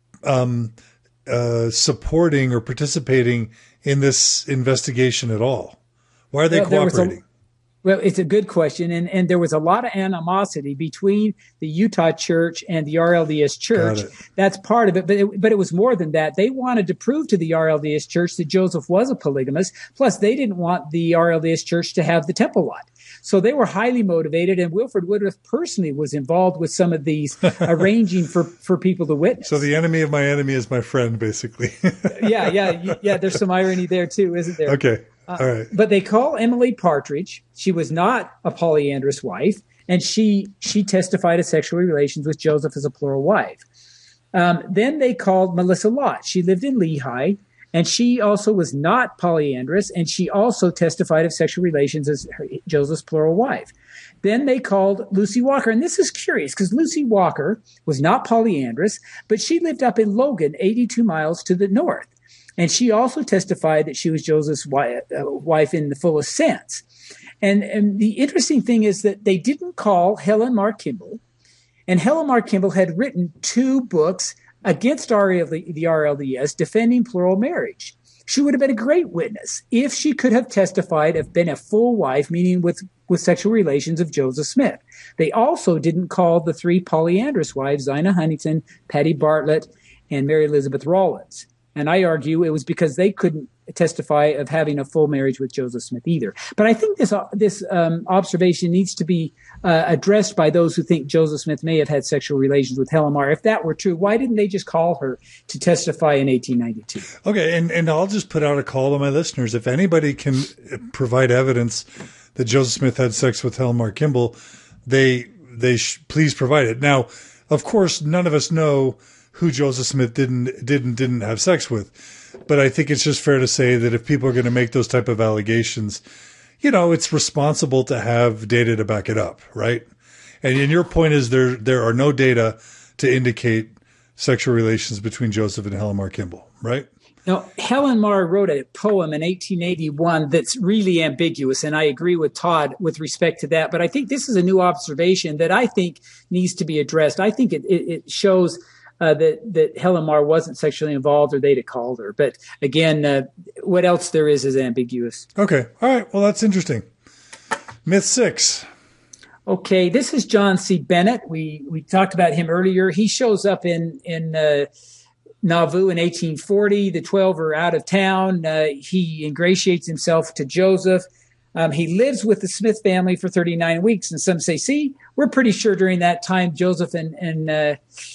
um, uh, supporting or participating in this investigation at all? Why are they well, cooperating? Well, it's a good question. And, and there was a lot of animosity between the Utah church and the R L D S church. That's part of it. But it, but it was more than that. They wanted to prove to the R L D S church that Joseph was a polygamist. Plus, they didn't want the R L D S church to have the Temple Lot. So they were highly motivated. And Wilford Woodruff personally was involved with some of these, arranging for, for people to witness. So the enemy of my enemy is my friend, basically. yeah, yeah, yeah. There's some irony there, too, isn't there? Okay. All right. Uh, but they call Emily Partridge. She was not a polyandrous wife, and she she testified to sexual relations with Joseph as a plural wife. Um, then they called Melissa Lott. She lived in Lehi, and she also was not polyandrous, and she also testified of sexual relations as her, Joseph's plural wife. Then they called Lucy Walker, and this is curious because Lucy Walker was not polyandrous, but she lived up in Logan, eighty-two miles to the north. And she also testified that she was Joseph's wife, uh, wife in the fullest sense. And, and the interesting thing is that they didn't call Helen Mar Kimball. And Helen Mar Kimball had written two books against R L D, the R L D S, defending plural marriage. She would have been a great witness if she could have testified of been a full wife, meaning with, with sexual relations of Joseph Smith. They also didn't call the three polyandrous wives, Zina Huntington, Patty Bartlett, and Mary Elizabeth Rollins. And I argue it was because they couldn't testify of having a full marriage with Joseph Smith either. But I think this uh, this um, observation needs to be uh, addressed by those who think Joseph Smith may have had sexual relations with Helen Mar. If that were true, why didn't they just call her to testify in eighteen ninety-two? Okay, and, and I'll just put out a call to my listeners. If anybody can provide evidence that Joseph Smith had sex with Helen Mar Kimball, they they sh- please provide it. Now, of course, none of us know who Joseph Smith didn't didn't didn't have sex with. But I think it's just fair to say that if people are going to make those type of allegations, you know, it's responsible to have data to back it up, right? And, and your point is there there are no data to indicate sexual relations between Joseph and Helen Mar Kimball, right? Now, Helen Mar wrote a poem in eighteen eighty-one that's really ambiguous, and I agree with Todd with respect to that. But I think this is a new observation that I think needs to be addressed. I think it, it, it shows uh, that, that Helen Mar wasn't sexually involved, or they'd have called her. But again, uh, what else there is is ambiguous. Okay. All right. Well, that's interesting. Myth six. Okay, this is John C. Bennett. We we talked about him earlier. He shows up in in uh, Nauvoo in eighteen forty. The twelve are out of town. Uh, he ingratiates himself to Joseph. Um, he lives with the Smith family for thirty-nine weeks. And some say, see, we're pretty sure during that time Joseph and and uh,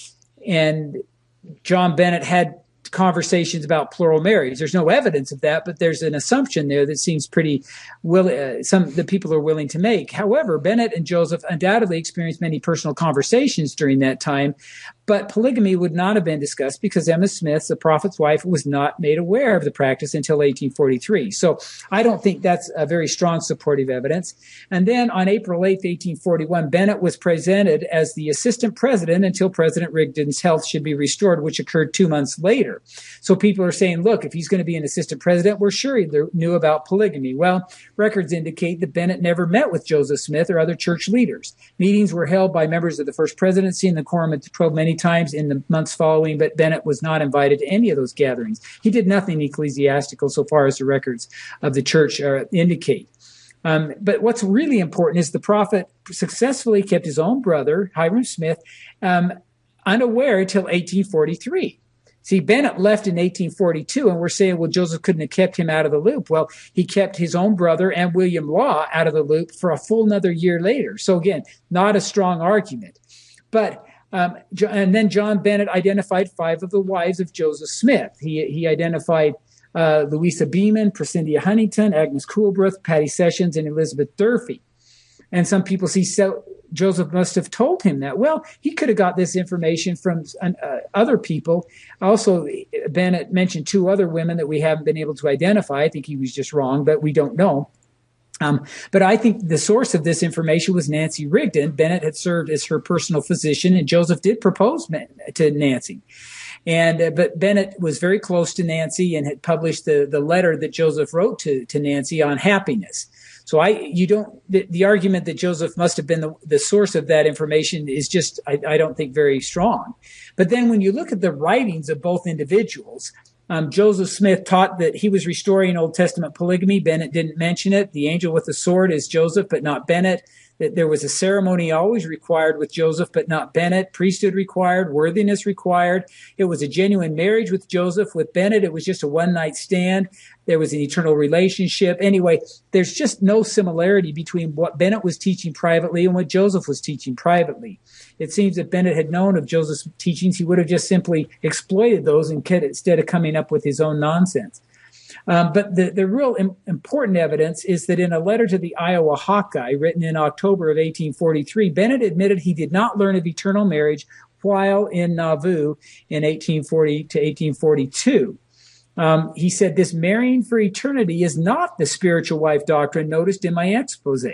and John Bennett had conversations about plural marriage. There's no evidence of that, but there's an assumption there that seems pretty will uh, some the people are willing to make. However, Bennett and Joseph undoubtedly experienced many personal conversations during that time, but polygamy would not have been discussed because Emma Smith, the prophet's wife, was not made aware of the practice until eighteen forty-three. So I don't think that's a very strong supportive evidence. And then on April eighth, eighteen forty-one, Bennett was presented as the assistant president until President Rigdon's health should be restored, which occurred two months later. So people are saying, look, if he's going to be an assistant president, we're sure he knew about polygamy. Well, records indicate that Bennett never met with Joseph Smith or other church leaders. Meetings were held by members of the First Presidency and the Quorum of the Twelve many times in the months following, but Bennett was not invited to any of those gatherings. He did nothing ecclesiastical so far as the records of the church uh, indicate. Um, but what's really important is the prophet successfully kept his own brother, Hyrum Smith, um, unaware until eighteen forty-three. See, Bennett left in eighteen forty-two, and we're saying, well, Joseph couldn't have kept him out of the loop. Well, he kept his own brother and William Law out of the loop for a full another year later. So again, not a strong argument. But um, and then John Bennett identified five of the wives of Joseph Smith. He he identified uh, Louisa Beeman, Prescindia Huntington, Agnes Coolbrith, Patty Sessions, and Elizabeth Durfee. And some people see so Joseph must have told him that. Well, he could have got this information from uh, other people. Also, Bennett mentioned two other women that we haven't been able to identify. I think he was just wrong, but we don't know. Um, but I think the source of this information was Nancy Rigdon. Bennett had served as her personal physician, and Joseph did propose to Nancy. And uh, but Bennett was very close to Nancy and had published the, the letter that Joseph wrote to, to Nancy on happiness. So I, you don't, the, the argument that Joseph must have been the, the source of that information is just, I, I don't think very strong. But then when you look at the writings of both individuals, um, Joseph Smith taught that he was restoring Old Testament polygamy. Bennett didn't mention it. The angel with the sword is Joseph, but not Bennett. That there was a ceremony always required with Joseph, but not Bennett. Priesthood required, worthiness required. It was a genuine marriage with Joseph. With Bennett, it was just a one-night stand. There was an eternal relationship. Anyway, there's just no similarity between what Bennett was teaching privately and what Joseph was teaching privately. It seems that Bennett had known of Joseph's teachings. He would have just simply exploited those instead of coming up with his own nonsense. Um, but the, the real im- important evidence is that in a letter to the Iowa Hawkeye written in October of eighteen forty-three, Bennett admitted he did not learn of eternal marriage while in Nauvoo in eighteen forty to eighteen forty-two. Um, he said, this marrying for eternity is not the spiritual wife doctrine noticed in my expose,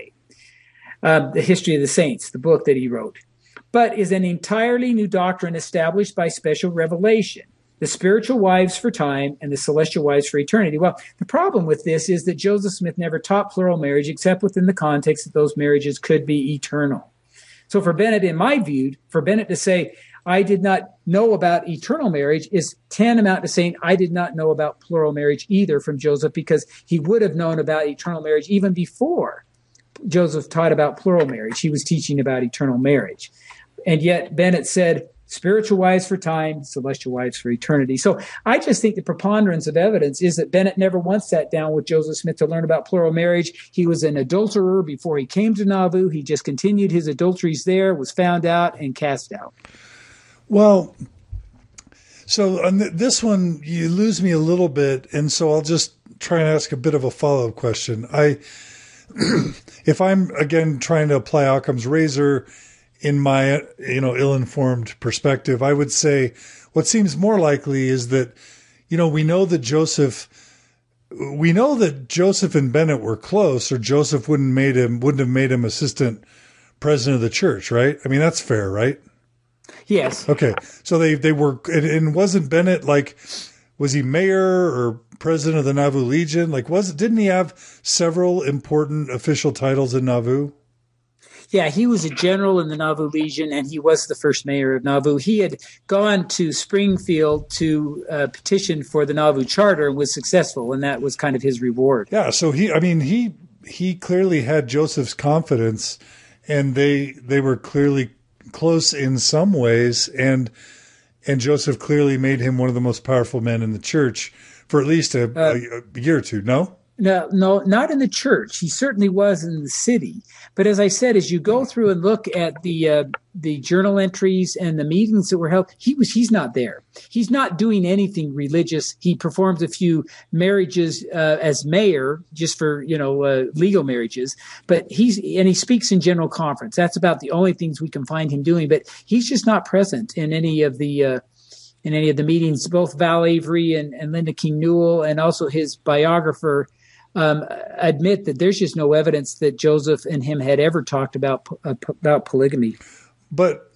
uh, The History of the Saints, the book that he wrote, but is an entirely new doctrine established by special revelation. The spiritual wives for time and the celestial wives for eternity. Well, the problem with this is that Joseph Smith never taught plural marriage except within the context that those marriages could be eternal. So for Bennett, in my view, for Bennett to say, I did not know about eternal marriage is tantamount to saying I did not know about plural marriage either from Joseph, because he would have known about eternal marriage even before Joseph taught about plural marriage. He was teaching about eternal marriage. And yet Bennett said, spiritual wives for time, celestial wives for eternity. So I just think the preponderance of evidence is that Bennett never once sat down with Joseph Smith to learn about plural marriage. He was an adulterer before he came to Nauvoo. He just continued his adulteries there, was found out, and cast out. Well, so on th- this one, you lose me a little bit, and so I'll just try and ask a bit of a follow-up question. I, if I'm, again, trying to apply Occam's razor in my, you know, ill-informed perspective, I would say, what seems more likely is that, you know, we know that Joseph, we know that Joseph and Bennett were close, or Joseph wouldn't made him wouldn't have made him assistant president of the church, right? I mean, that's fair, right? Yes. Okay, so they they were, and, and wasn't Bennett like, was he mayor or president of the Nauvoo Legion? Like, was didn't he have several important official titles in Nauvoo? Yeah, he was a general in the Nauvoo Legion, and he was the first mayor of Nauvoo. He had gone to Springfield to uh, petition for the Nauvoo Charter and was successful, and that was kind of his reward. Yeah, so he, I mean, he he clearly had Joseph's confidence, and they they were clearly close in some ways, and and Joseph clearly made him one of the most powerful men in the church for at least a, uh, a, a year or two. No. No, no, not in the church. He certainly was in the city. But as I said, as you go through and look at the uh, the journal entries and the meetings that were held, he was he's not there. He's not doing anything religious. He performs a few marriages uh, as mayor, just for you know uh, legal marriages. But he's and he speaks in general conference. That's about the only things we can find him doing. But he's just not present in any of the. Uh, in any of the meetings. Both Val Avery and, and Linda King Newell, and also his biographer, Um, admit that there's just no evidence that Joseph and him had ever talked about uh, about polygamy. But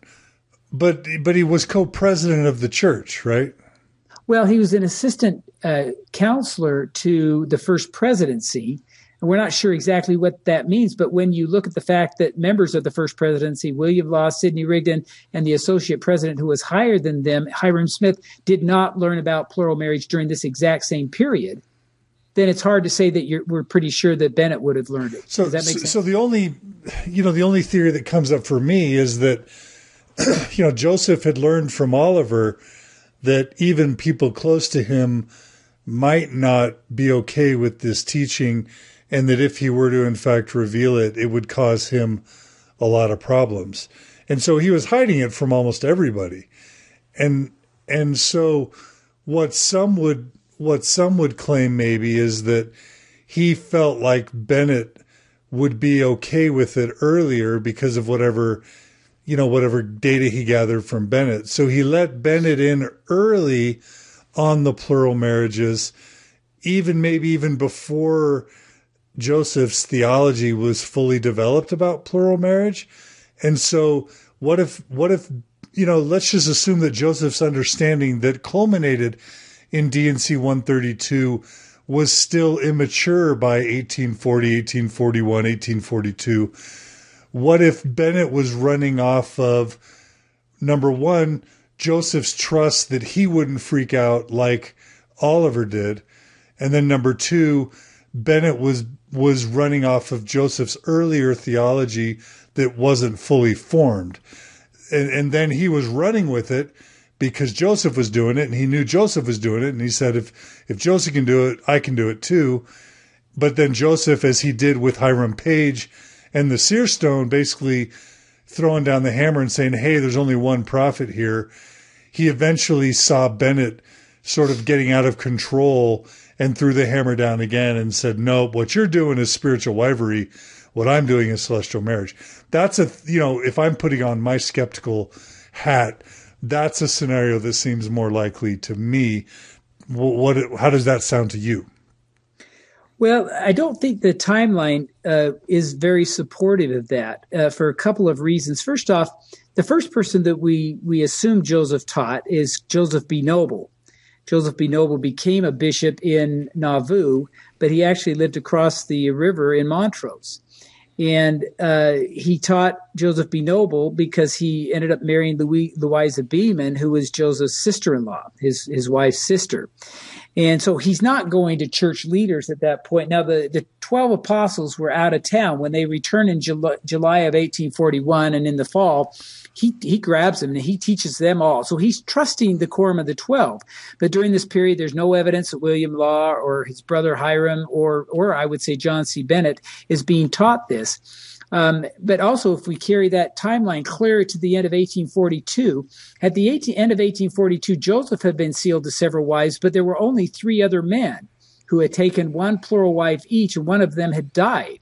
but but he was co-president of the church, right? Well, he was an assistant uh, counselor to the first presidency, and we're not sure exactly what that means. But when you look at the fact that members of the first presidency, William Law, Sidney Rigdon, and the associate president who was higher than them, Hiram Smith, did not learn about plural marriage during this exact same period, then it's hard to say that you're, we're pretty sure that Bennett would have learned it. So, Does that make sense? So the only, you know, the only theory that comes up for me is that, you know, Joseph had learned from Oliver that even people close to him might not be okay with this teaching, and that if he were to in fact reveal it, it would cause him a lot of problems. And so he was hiding it from almost everybody. And, and so what some would, What some would claim maybe is that he felt like Bennett would be okay with it earlier because of whatever, you know, whatever data he gathered from Bennett. So he let Bennett in early on the plural marriages, even maybe even before Joseph's theology was fully developed about plural marriage. And so what if, what if, you know, let's just assume that Joseph's understanding that culminated in D and C one thirty-two was still immature by eighteen forty, eighteen forty-one, eighteen forty-two. What if Bennett was running off of, number one, Joseph's trust that he wouldn't freak out like Oliver did, and then number two, Bennett was was running off of Joseph's earlier theology that wasn't fully formed, and and then he was running with it because Joseph was doing it, and he knew Joseph was doing it, and he said, if if Joseph can do it, I can do it too. But then Joseph, as he did with Hiram Page and the seer stone, basically throwing down the hammer and saying, hey, there's only one prophet here, he eventually saw Bennett sort of getting out of control and threw the hammer down again and said, no, what you're doing is spiritual wifery. What I'm doing is celestial marriage. That's a, you know, if I'm putting on my skeptical hat, that's a scenario that seems more likely to me. What, what how does that sound to you? Well, I don't think the timeline uh, is very supportive of that uh, for a couple of reasons. First off, the first person that we, we assume Joseph taught is Joseph B. Noble. Joseph B. Noble became a bishop in Nauvoo, but he actually lived across the river in Montrose. And uh, he taught Joseph B. Noble because he ended up marrying Louis, Louisa Beeman, who was Joseph's sister-in-law, his, his wife's sister. And so he's not going to church leaders at that point. Now, the, the twelve apostles were out of town. When they returned in July, July of eighteen forty-one and in the fall, he, he grabs them and he teaches them all. So he's trusting the quorum of the twelve. But during this period, there's no evidence that William Law or his brother Hiram or, or I would say John C. Bennett is being taught this. Um, but also, if we carry that timeline clear to the end of eighteen forty-two, at the eighteen, end of eighteen forty-two, Joseph had been sealed to several wives, but there were only three other men who had taken one plural wife each, and one of them had died.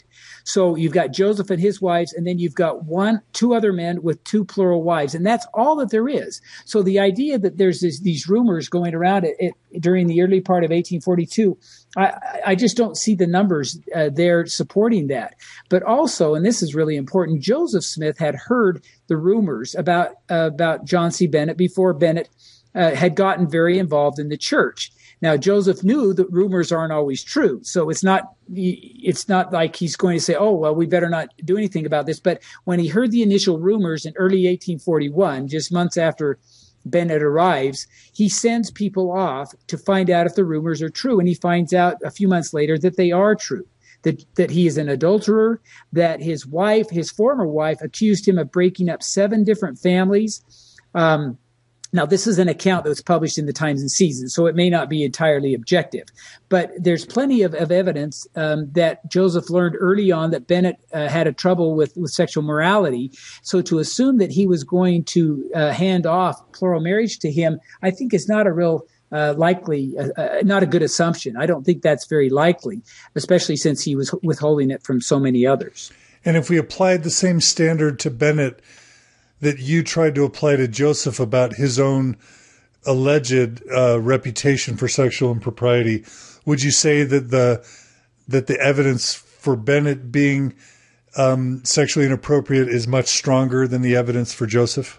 So you've got Joseph and his wives, and then you've got one, two other men with two plural wives, and that's all that there is. So the idea that there's this, these rumors going around it, it during the early part of eighteen forty-two, I, I just don't see the numbers uh, there supporting that. But also, and this is really important, Joseph Smith had heard the rumors about uh, about John C. Bennett before Bennett uh, had gotten very involved in the church. Now, Joseph knew that rumors aren't always true, so it's not it's not like he's going to say, "Oh, well, we better not do anything about this." But when he heard the initial rumors in early eighteen forty-one, just months after Bennett arrives, he sends people off to find out if the rumors are true, and he finds out a few months later that they are true. That that he is an adulterer, that his wife, his former wife, accused him of breaking up seven different families. Um, Now, this is an account that was published in the Times and Season, so it may not be entirely objective. But there's plenty of, of evidence um, that Joseph learned early on that Bennett uh, had a trouble with, with sexual morality. So to assume that he was going to uh, hand off plural marriage to him, I think is not a real uh, likely, uh, uh, not a good assumption. I don't think that's very likely, especially since he was withholding it from so many others. And if we applied the same standard to Bennett that you tried to apply to Joseph about his own alleged uh, reputation for sexual impropriety, would you say that the that the evidence for Bennett being um, sexually inappropriate is much stronger than the evidence for Joseph?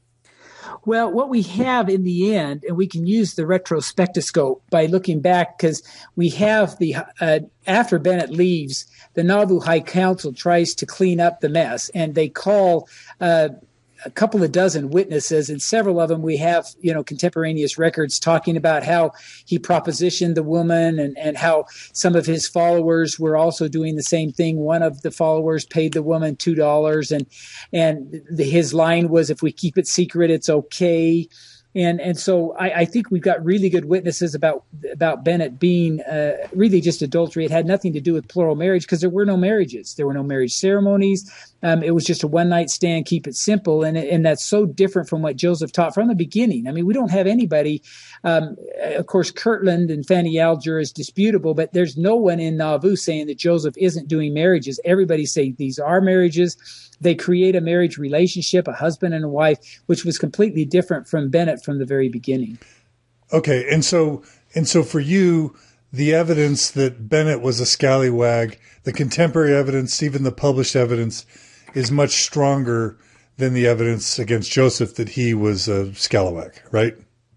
Well, what we have in the end, and we can use the retrospectoscope by looking back, because we have the uh, after Bennett leaves, the Nauvoo High Council tries to clean up the mess, and they call uh, a couple of dozen witnesses, and several of them we have, you know, contemporaneous records talking about how he propositioned the woman and, and how some of his followers were also doing the same thing. One of the followers paid the woman two dollars, and and the, his line was, "If we keep it secret, it's okay." And and so I, I think we've got really good witnesses about about Bennett being uh, really just adultery. It had nothing to do with plural marriage because there were no marriages. There were no marriage ceremonies. Um, it was just a one-night stand, keep it simple. And, and that's so different from what Joseph taught from the beginning. I mean, we don't have anybody. Um, of course, Kirtland and Fanny Alger is disputable, but there's no one in Nauvoo saying that Joseph isn't doing marriages. Everybody saying these are marriages. They create a marriage relationship, a husband and a wife, which was completely different from Bennett from the very beginning. Okay. And so, and so for you, the evidence that Bennett was a scallywag, the contemporary evidence, even the published evidence, is much stronger than the evidence against Joseph that he was a scallywag, right?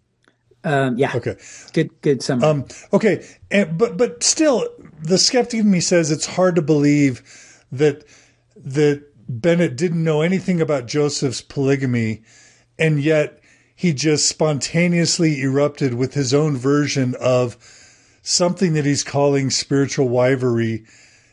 Um, yeah. Okay. Good, good summary. Um, okay. And, but, but still, the skeptic in me says it's hard to believe that, that Bennett didn't know anything about Joseph's polygamy, and yet he just spontaneously erupted with his own version of something that he's calling spiritual wifery,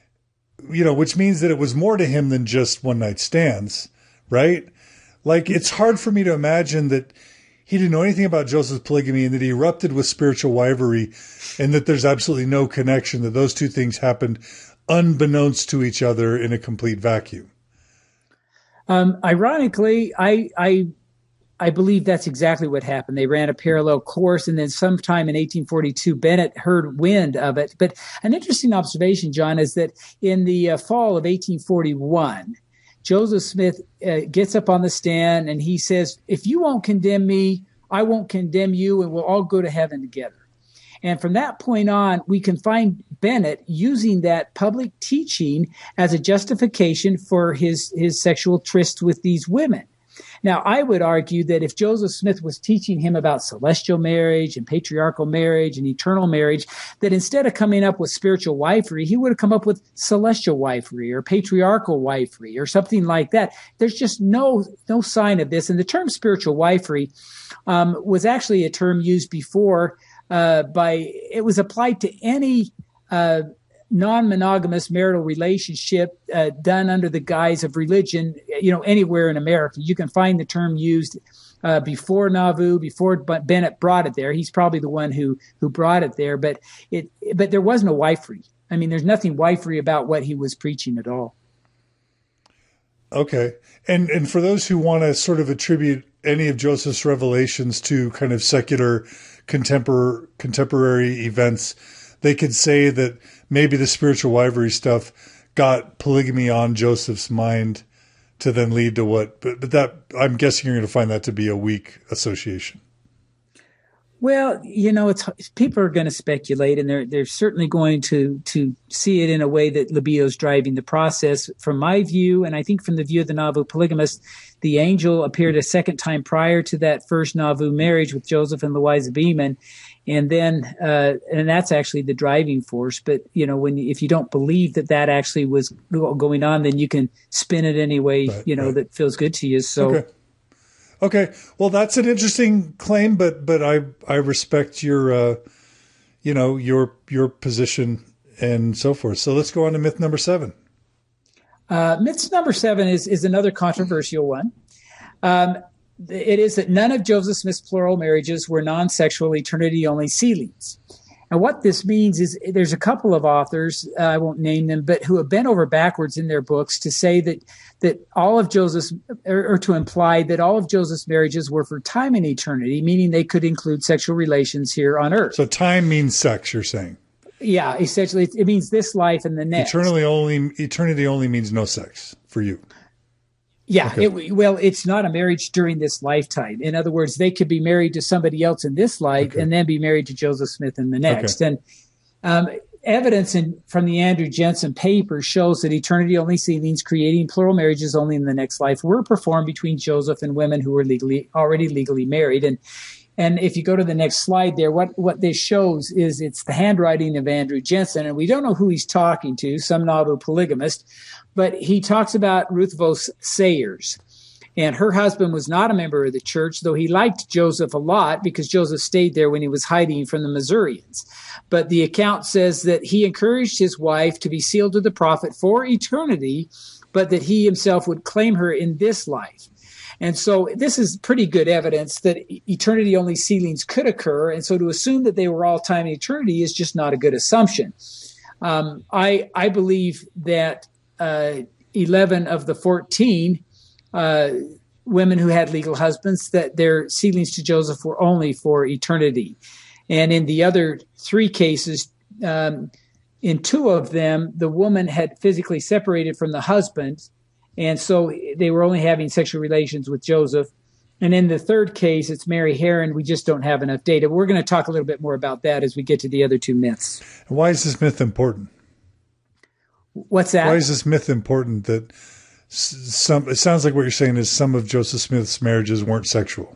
you know, which means that it was more to him than just one night stands, right? Like, it's hard for me to imagine that he didn't know anything about Joseph's polygamy and that he erupted with spiritual wifery, and that there's absolutely no connection, that those two things happened unbeknownst to each other in a complete vacuum. Um, ironically, I, I, I believe that's exactly what happened. They ran a parallel course, and then sometime in eighteen forty-two, Bennett heard wind of it. But an interesting observation, John, is that in the uh, fall of eighteen forty-one, Joseph Smith uh, gets up on the stand and he says, "If you won't condemn me, I won't condemn you, and we'll all go to heaven together." And from that point on, we can find Bennett using that public teaching as a justification for his, his sexual tryst with these women. Now, I would argue that if Joseph Smith was teaching him about celestial marriage and patriarchal marriage and eternal marriage, that instead of coming up with spiritual wifery, he would have come up with celestial wifery or patriarchal wifery or something like that. There's just no no sign of this. And the term spiritual wifery um, was actually a term used before uh, by, it was applied to any uh non-monogamous marital relationship uh, done under the guise of religion, you know, anywhere in America. You can find the term used uh, before Nauvoo, before Bennett brought it there. He's probably the one who who brought it there, but it but there was no wifery. I mean, there's nothing wifery about what he was preaching at all. Okay. And and for those who want to sort of attribute any of Joseph's revelations to kind of secular contemporary contemporary events, they could say that maybe the spiritual wifery stuff got polygamy on Joseph's mind to then lead to what, but, but that, I'm guessing you're going to find that to be a weak association. Well, you know, it's people are going to speculate, and they're they're certainly going to to see it in a way that libido is driving the process. From my view, and I think from the view of the Nauvoo polygamist, the angel appeared a second time prior to that first Nauvoo marriage with Joseph and Louisa Beeman, and then uh, and that's actually the driving force. But you know, when if you don't believe that that actually was going on, then you can spin it any way right, you know right. that feels good to you. So. Okay. Okay, well, that's an interesting claim, but but I I respect your uh, you know your your position and so forth. So let's go on to myth number seven. Uh, myth number seven is is another controversial one. Um, it is that none of Joseph Smith's plural marriages were non-sexual eternity-only sealings. And what this means is there's a couple of authors, uh, I won't name them, but who have bent over backwards in their books to say that that all of Joseph's, or, or to imply that all of Joseph's marriages were for time and eternity, meaning they could include sexual relations here on earth. So time means sex, you're saying? Yeah, essentially it means this life and the next. Eternally only, eternity only means no sex for you. Yeah, okay. it, well, it's not a marriage during this lifetime. In other words, they could be married to somebody else in this life okay. and then be married to Joseph Smith in the next. Okay. And um, evidence in, from the Andrew Jensen paper shows that eternity-only sealings creating plural marriages only in the next life were performed between Joseph and women who were legally already legally married. And and if you go to the next slide there, what, what this shows is it's the handwriting of Andrew Jensen, and we don't know who he's talking to, some Nauvoo polygamist, but he talks about Ruth Vos Sayers. And her husband was not a member of the church, though he liked Joseph a lot because Joseph stayed there when he was hiding from the Missourians. But the account says that he encouraged his wife to be sealed to the prophet for eternity, but that he himself would claim her in this life. And so this is pretty good evidence that eternity-only sealings could occur. And so to assume that they were all time and eternity is just not a good assumption. Um, I, I believe that uh, eleven of the fourteen uh, women who had legal husbands, that their sealings to Joseph were only for eternity. And in the other three cases, um, in two of them, the woman had physically separated from the husband, and so they were only having sexual relations with Joseph. And in the third case, it's Mary Heron. We just don't have enough data. We're going to talk a little bit more about that as we get to the other two myths. Why is this myth important? What's that? Why is this myth important that some, it sounds like what you're saying is some of Joseph Smith's marriages weren't sexual.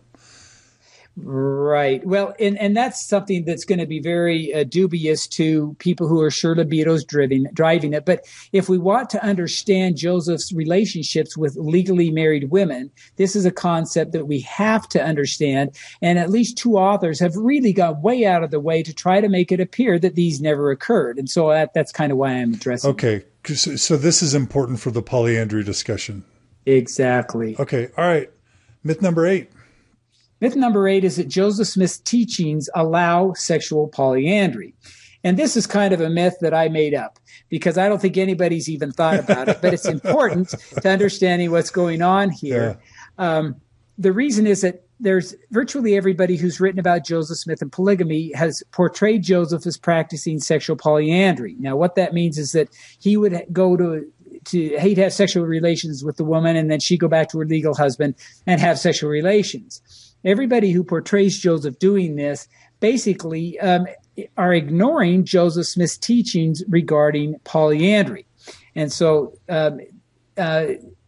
Right. Well, and, and that's something that's going to be very uh, dubious to people who are sure libido's driving, driving it. But if we want to understand Joseph's relationships with legally married women, this is a concept that we have to understand. And at least two authors have really gone way out of the way to try to make it appear that these never occurred. And so that, that's kind of why I'm addressing Okay. it. So, so this is important for the polyandry discussion. Exactly. Okay. All right. Myth number eight. Myth number eight is that Joseph Smith's teachings allow sexual polyandry. And this is kind of a myth that I made up because I don't think anybody's even thought about it, but it's important to understanding what's going on here. Yeah. Um, the reason is that there's virtually everybody who's written about Joseph Smith and polygamy has portrayed Joseph as practicing sexual polyandry. Now, what that means is that he would go to To, he'd have sexual relations with the woman, and then she'd go back to her legal husband and have sexual relations. Everybody who portrays Joseph doing this basically um, are ignoring Joseph Smith's teachings regarding polyandry. And so um, uh,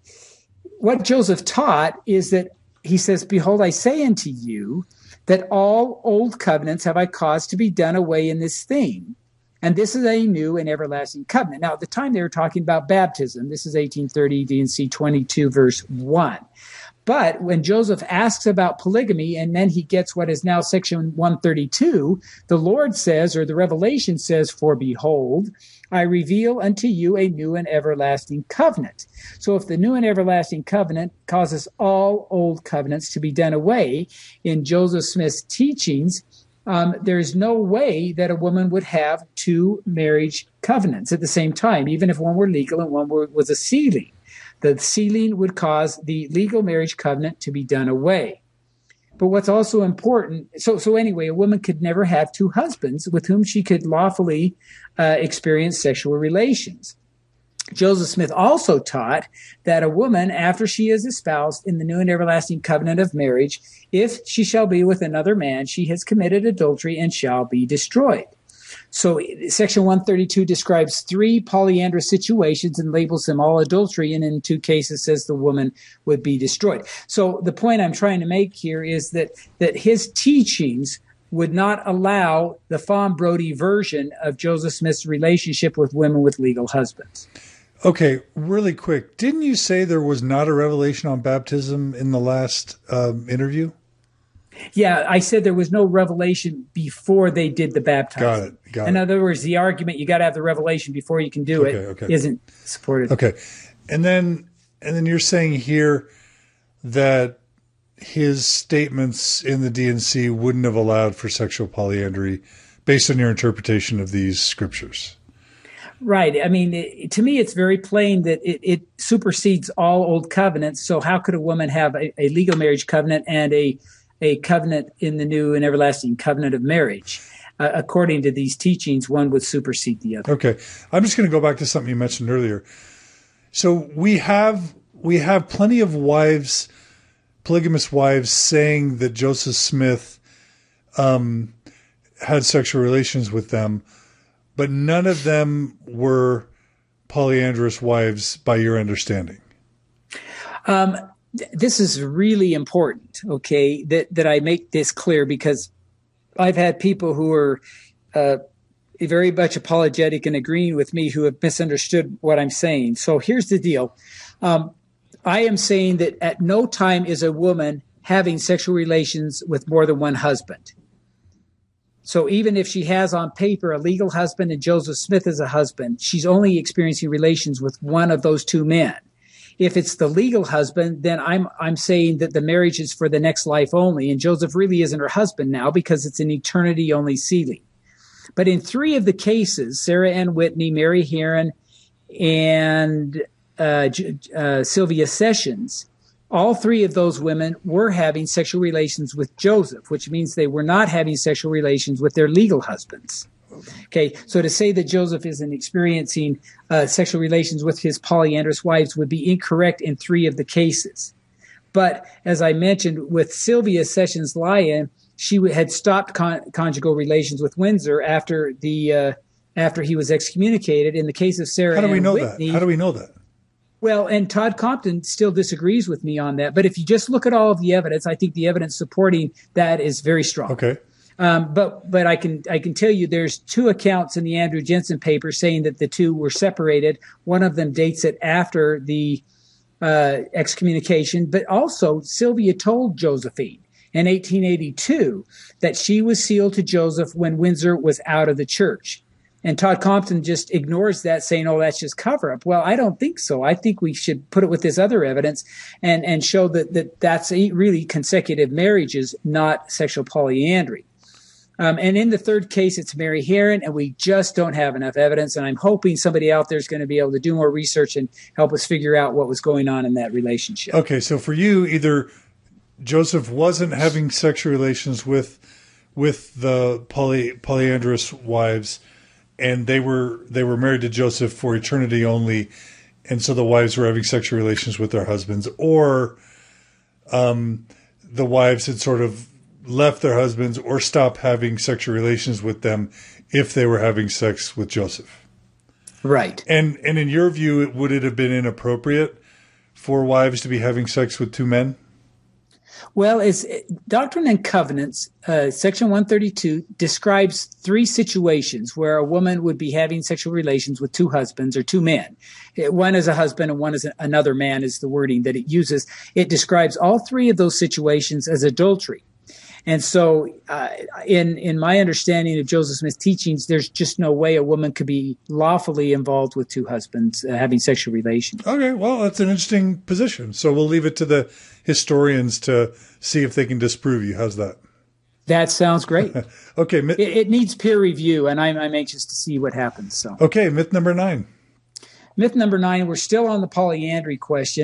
what Joseph taught is that he says, "Behold, I say unto you that all old covenants have I caused to be done away in this thing. And this is a new and everlasting covenant." Now, at the time, they were talking about baptism. This is eighteen thirty D and C twenty-two, verse one. But when Joseph asks about polygamy, and then he gets what is now section one thirty-two, the Lord says, or the Revelation says, "For behold, I reveal unto you a new and everlasting covenant." So if the new and everlasting covenant causes all old covenants to be done away in Joseph Smith's teachings, Um, there's no way that a woman would have two marriage covenants at the same time, even if one were legal and one were, was a sealing. The sealing would cause the legal marriage covenant to be done away. But what's also important, so so anyway, a woman could never have two husbands with whom she could lawfully uh, experience sexual relations. Joseph Smith also taught that a woman, after she is espoused in the new and everlasting covenant of marriage, if she shall be with another man, she has committed adultery and shall be destroyed. So Section one thirty-two describes three polyandrous situations and labels them all adultery, and in two cases says the woman would be destroyed. So the point I'm trying to make here is that that his teachings would not allow the Fawn Brodie version of Joseph Smith's relationship with women with legal husbands. Okay, really quick. Didn't you say there was not a revelation on baptism in the last um, interview? Yeah, I said there was no revelation before they did the baptizing. Got it. Got in it. other words, the argument you got to have the revelation before you can do Okay, it okay. isn't supported. Okay, and then and then you're saying here that his statements in the D and C wouldn't have allowed for sexual polyandry based on your interpretation of these scriptures. Right. I mean, it, to me, it's very plain that it, it supersedes all old covenants. So how could a woman have a, a legal marriage covenant and a a covenant in the new and everlasting covenant of marriage? Uh, according to these teachings, one would supersede the other. Okay. I'm just going to go back to something you mentioned earlier. So we have we have plenty of wives, polygamous wives, saying that Joseph Smith um, had sexual relations with them, but none of them were polyandrous wives by your understanding. Um, th- this is really important, okay, that, that I make this clear, because I've had people who are uh, very much apologetic and agreeing with me who have misunderstood what I'm saying. So here's the deal. Um, I am saying that at no time is a woman having sexual relations with more than one husband. So even if she has on paper a legal husband and Joseph Smith as a husband, she's only experiencing relations with one of those two men. If it's the legal husband, then I'm I'm saying that the marriage is for the next life only, and Joseph really isn't her husband now because it's an eternity-only sealing. But in three of the cases, Sarah Ann Whitney, Mary Heron, and uh, uh, Sylvia Sessions, all three of those women were having sexual relations with Joseph, which means they were not having sexual relations with their legal husbands. Okay, so to say that Joseph isn't experiencing uh, sexual relations with his polyandrous wives would be incorrect in three of the cases. But as I mentioned, with Sylvia Sessions Lyon, she had stopped con- conjugal relations with Windsor after the uh, after he was excommunicated. In the case of Sarah How do we Ann know Whitney, that? How do we know that? Well, and Todd Compton still disagrees with me on that. But if you just look at all of the evidence, I think the evidence supporting that is very strong. Okay. Um, but but I can I can tell you there's two accounts in the Andrew Jensen paper saying that the two were separated. One of them dates it after the uh, excommunication, but also Sylvia told Josephine in eighteen eighty-two that she was sealed to Joseph when Windsor was out of the church. And Todd Compton just ignores that, saying, oh, that's just cover up. Well, I don't think so. I think we should put it with this other evidence and, and show that, that that's a really consecutive marriages, not sexual polyandry. Um, and in the third case, it's Mary Heron, and we just don't have enough evidence. And I'm hoping somebody out there is going to be able to do more research and help us figure out what was going on in that relationship. Okay, so for you, either Joseph wasn't having sexual relations with with the poly, polyandrous wives, and they were they were married to Joseph for eternity only, and so the wives were having sexual relations with their husbands, or um, the wives had sort of left their husbands or stopped having sexual relations with them if they were having sex with Joseph. Right. And and in your view, would it have been inappropriate for wives to be having sex with two men? Well, it's Doctrine and Covenants, uh, Section one thirty-two describes three situations where a woman would be having sexual relations with two husbands or two men. One is a husband and one is another man is the wording that it uses. It describes all three of those situations as adultery. And so uh, in in my understanding of Joseph Smith's teachings, there's just no way a woman could be lawfully involved with two husbands uh, having sexual relations. Okay, well, that's an interesting position. So we'll leave it to the historians to see if they can disprove you. How's that? That sounds great. Okay. Myth- it, it needs peer review, and I'm, I'm anxious to see what happens. So okay, myth number nine. Myth number nine, we're still on the polyandry question.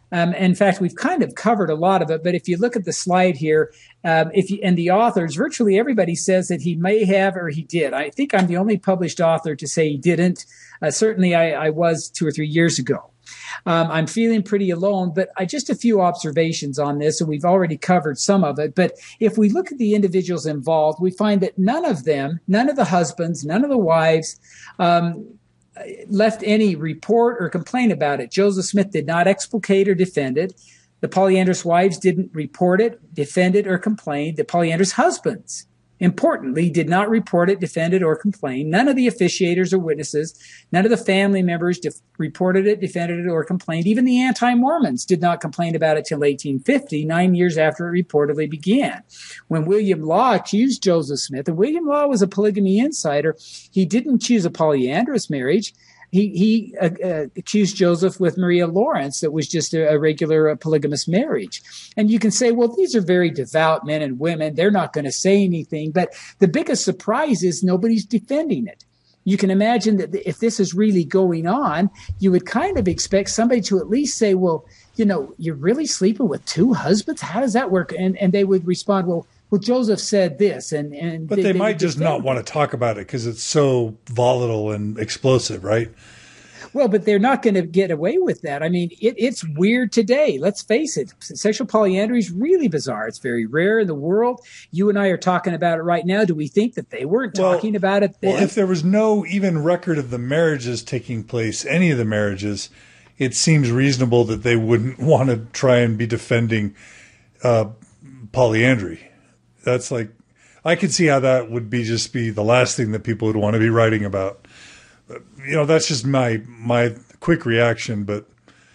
Um, in fact, we've kind of covered a lot of it, but if you look at the slide here, um, if you, and the authors, virtually everybody says that he may have or he did. I think I'm the only published author to say he didn't. Uh, certainly, I, I was two or three years ago. Um, I'm feeling pretty alone, but I, just a few observations on this, and we've already covered some of it. But if we look at the individuals involved, we find that none of them, none of the husbands, none of the wives, um, left any report or complaint about it. Joseph Smith did not explicate or defend it. The polyandrous wives didn't report it, defend it, or complain. The polyandrous husbands, importantly, did not report it, defend it, or complain. None of the officiators or witnesses, none of the family members def- reported it, defended it, or complained. Even the anti-Mormons did not complain about it till eighteen fifty, nine years after it reportedly began. When William Law accused Joseph Smith, and William Law was a polygamy insider, he didn't choose a polyandrous marriage. He, he uh, uh, accused Joseph with Maria Lawrence that was just a, a regular uh, polygamous marriage. And you can say, well, these are very devout men and women. They're not going to say anything. But the biggest surprise is nobody's defending it. You can imagine that if this is really going on, you would kind of expect somebody to at least say, well, you know, you're really sleeping with two husbands? How does that work? And, and they would respond, well, well, Joseph said this, and, and but they, they might just not want to talk about it because it's so volatile and explosive, right? Well, but they're not going to get away with that. I mean, it, it's weird today. Let's face it. Sexual polyandry is really bizarre. It's very rare in the world. You and I are talking about it right now. Do we think that they weren't well, talking about it then? Well, if there was no even record of the marriages taking place, any of the marriages, it seems reasonable that they wouldn't want to try and be defending uh, polyandry. That's like, I could see how that would be just be the last thing that people would want to be writing about. But, you know, that's just my my quick reaction. But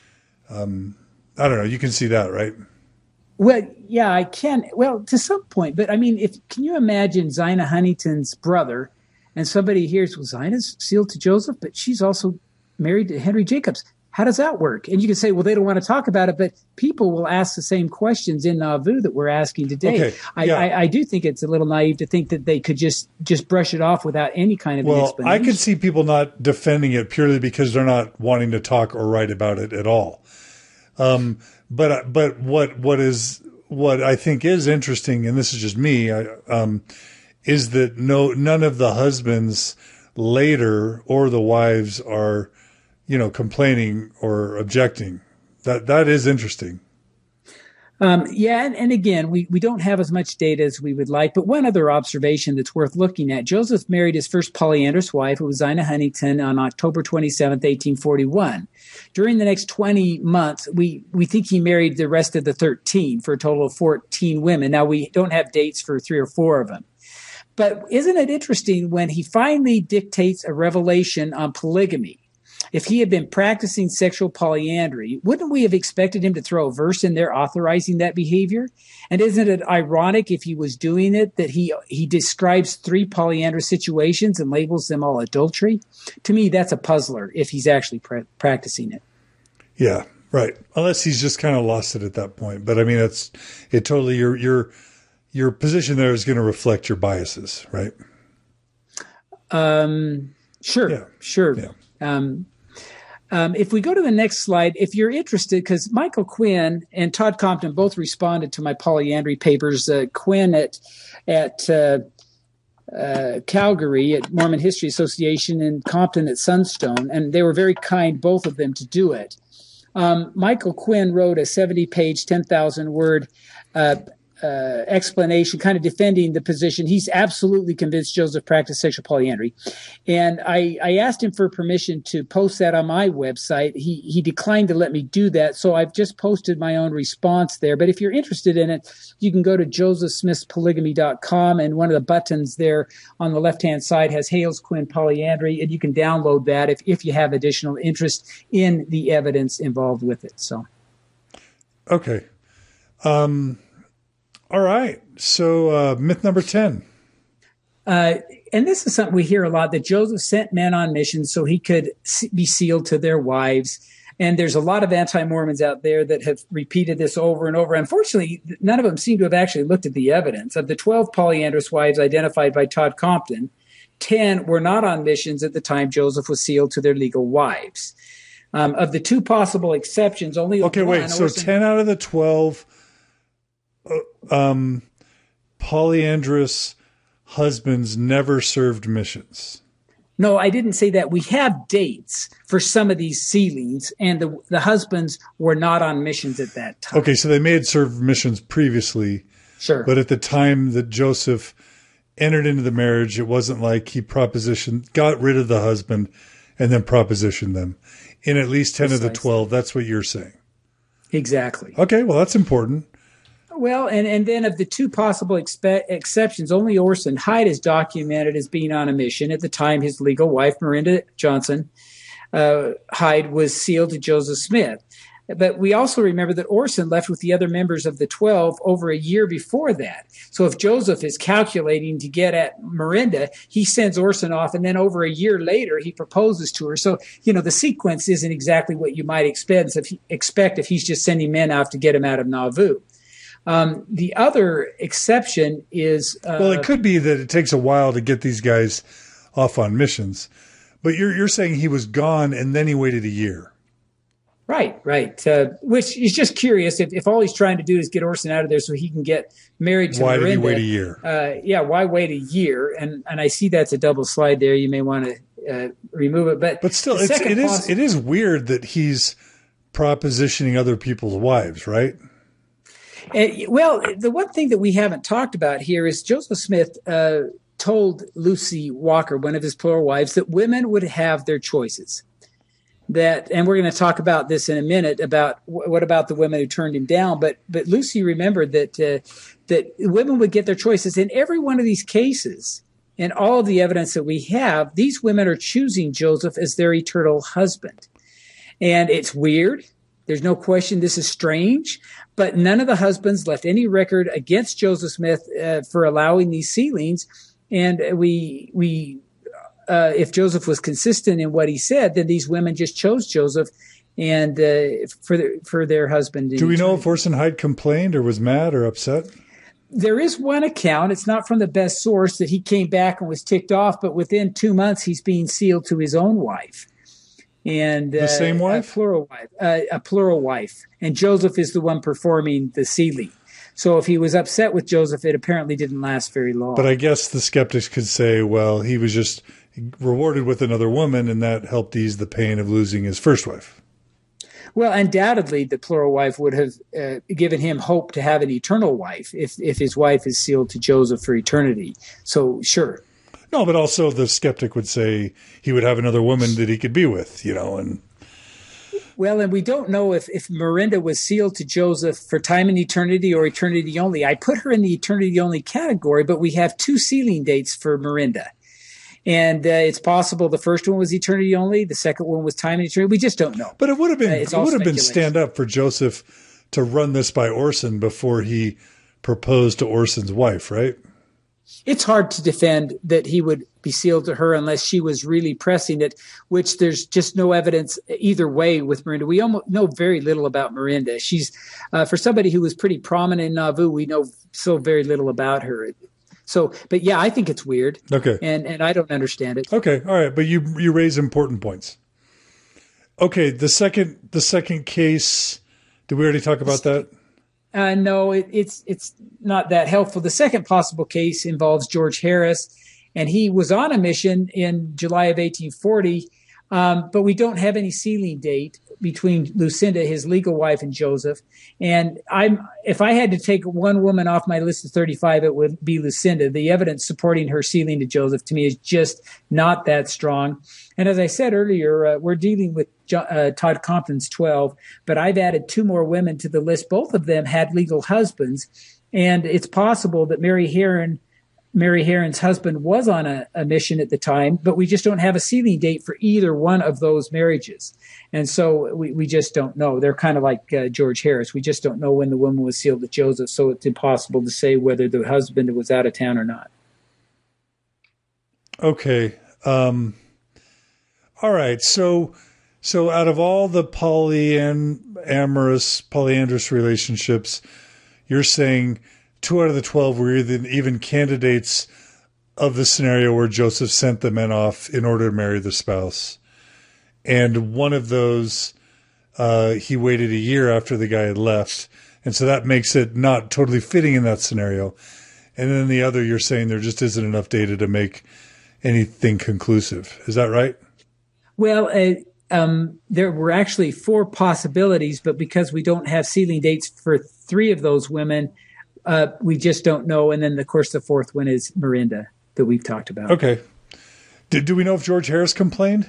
um, I don't know. You can see that, right? Well, yeah, I can. Well, to some point. But I mean, if can you imagine Zina Huntington's brother, and somebody hears, well, Zina's sealed to Joseph, but she's also married to Henry Jacobs. How does that work? And you can say, well, they don't want to talk about it, but people will ask the same questions in Nauvoo that we're asking today. Okay, yeah. I, I, I do think it's a little naive to think that they could just, just brush it off without any kind of well, explanation. I could see people not defending it purely because they're not wanting to talk or write about it at all. Um, but but what what is what I think is interesting, and this is just me, I, um, is that no none of the husbands later or the wives are, you know, complaining or objecting. That that is interesting. Um, yeah, and, and again, we, we don't have as much data as we would like, but one other observation that's worth looking at, Joseph married his first polyandrous wife, who was Zina Huntington, on October twenty-seventh, eighteen forty-one. During the next twenty months, we, we think he married the rest of the thirteen for a total of fourteen women. Now, we don't have dates for three or four of them. But isn't it interesting when he finally dictates a revelation on polygamy? If he had been practicing sexual polyandry, wouldn't we have expected him to throw a verse in there authorizing that behavior? And isn't it ironic, if he was doing it, that he he describes three polyandrous situations and labels them all adultery? To me, that's a puzzler if he's actually pra- practicing it. Yeah, right. Unless he's just kind of lost it at that point. But I mean, it's it totally your your your position there is going to reflect your biases, right? Um, sure, yeah. sure. Yeah. Um, Um, if we go to the next slide, if you're interested, because Michael Quinn and Todd Compton both responded to my polyandry papers, uh, Quinn at at uh, uh, Calgary at Mormon History Association and Compton at Sunstone, and they were very kind, both of them, to do it. Um, Michael Quinn wrote a seventy-page, ten thousand word uh, uh, explanation, kind of defending the position. He's absolutely convinced Joseph practiced sexual polyandry. And I, I asked him for permission to post that on my website. He he declined to let me do that, so I've just posted my own response there. But if you're interested in it, you can go to joseph smith polygamy dot com, and one of the buttons there on the left-hand side has Hales Quinn Polyandry, and you can download that if, if you have additional interest in the evidence involved with it. So, okay. Um, all right. So uh, myth number ten. Uh, and this is something we hear a lot, that Joseph sent men on missions so he could be sealed to their wives. And there's a lot of anti-Mormons out there that have repeated this over and over. Unfortunately, none of them seem to have actually looked at the evidence. Of the twelve polyandrous wives identified by Todd Compton, ten were not on missions at the time Joseph was sealed to their legal wives. Um, of the two possible exceptions, only okay. one, Wait, so Orson, ten out of the twelve uh, um, polyandrous husbands never served missions. No, I didn't say that. We have dates for some of these sealings, and the the husbands were not on missions at that time. Okay, so they may have served missions previously. Sure. But at the time that Joseph entered into the marriage, it wasn't like he propositioned, got rid of the husband and then propositioned them. In at least ten Precisely. of the twelve, that's what you're saying. Exactly. Okay, well, that's important. Well, and, and then of the two possible expe- exceptions, only Orson Hyde is documented as being on a mission. At the time, his legal wife, Miranda Johnson uh, Hyde, was sealed to Joseph Smith. But we also remember that Orson left with the other members of the twelve over a year before that. So if Joseph is calculating to get at Miranda, he sends Orson off, and then over a year later, he proposes to her. So, you know, the sequence isn't exactly what you might expect if, he, expect if he's just sending men out to get him out of Nauvoo. Um, the other exception is... Uh, well, it could be that it takes a while to get these guys off on missions. But you're you're saying he was gone and then he waited a year. Right, right. Uh, which is just curious. If, if all he's trying to do is get Orson out of there so he can get married to why Miranda. Why did he wait a year? Uh, yeah, why wait a year? And and I see that's a double slide there. You may want to uh, remove it. But but still, it's, it is it is weird that he's propositioning other people's wives, right? Uh, well, the one thing that we haven't talked about here is Joseph Smith uh, told Lucy Walker, one of his plural wives, that women would have their choices. That, and we're going to talk about this in a minute about w- what about the women who turned him down. But but Lucy remembered that uh, that women would get their choices in every one of these cases. And all of the evidence that we have, these women are choosing Joseph as their eternal husband. And it's weird. There's no question this is strange. But none of the husbands left any record against Joseph Smith uh, for allowing these sealings. And we we. Uh, if Joseph was consistent in what he said, then these women just chose Joseph and uh, for their, for their husband. Do we know if Orson Hyde complained or was mad or upset? There is one account. It's not from the best source that he came back and was ticked off, but within two months he's being sealed to his own wife. And the uh, same wife, a plural wife, uh, a plural wife, and Joseph is the one performing the sealing. So if he was upset with Joseph, it apparently didn't last very long. But I guess the skeptics could say, well, he was just rewarded with another woman, and that helped ease the pain of losing his first wife. Well, undoubtedly, the plural wife would have uh, given him hope to have an eternal wife if, if his wife is sealed to Joseph for eternity. So, sure. No, but also the skeptic would say he would have another woman that he could be with, you know, and... Well, and we don't know if, if Miranda was sealed to Joseph for time and eternity or eternity only. I put her in the eternity only category, but we have two sealing dates for Miranda. And uh, it's possible the first one was eternity only, the second one was time and eternity. We just don't know. But it would have been uh, it would have been stand up for Joseph to run this by Orson before he proposed to Orson's wife, right? It's hard to defend that he would be sealed to her unless she was really pressing it, which there's just no evidence either way with Miranda. We almost know very little about Miranda. She's, uh, for somebody who was pretty prominent in Nauvoo, we know so very little about her. So, but yeah, I think it's weird. Okay. And and I don't understand it. Okay. All right. But you you raise important points. Okay. The second the second case, did we already talk about that? Uh, no, it, it's it's not that helpful. The second possible case involves George Harris, and he was on a mission in July of eighteen forty, um, but we don't have any sealing date between Lucinda, his legal wife, and Joseph. And I'm if I had to take one woman off my list of thirty-five, it would be Lucinda. The evidence supporting her sealing to Joseph to me is just not that strong. And as I said earlier, uh, we're dealing with uh, Todd Compton's twelve, but I've added two more women to the list. Both of them had legal husbands, and it's possible that Mary Heron, Mary Heron's husband, was on a, a mission at the time, but we just don't have a sealing date for either one of those marriages. And so we, we just don't know. They're kind of like uh, George Harris. We just don't know when the woman was sealed to Joseph, so it's impossible to say whether the husband was out of town or not. Okay. Um, all right. So, so out of all the polyamorous, polyandrous relationships, you're saying two out of the twelve were even, even candidates of the scenario where Joseph sent the men off in order to marry the spouse. and one of those uh, he waited a year after the guy had left, and so that makes it not totally fitting in that scenario. And then the other, you're saying there just isn't enough data to make anything conclusive. Is that right? Well, uh, um, there were actually four possibilities, but because we don't have sealing dates for three of those women, uh, we just don't know. And then, of course, the fourth one is Miranda that we've talked about. Okay. Did, do we know if George Harris complained?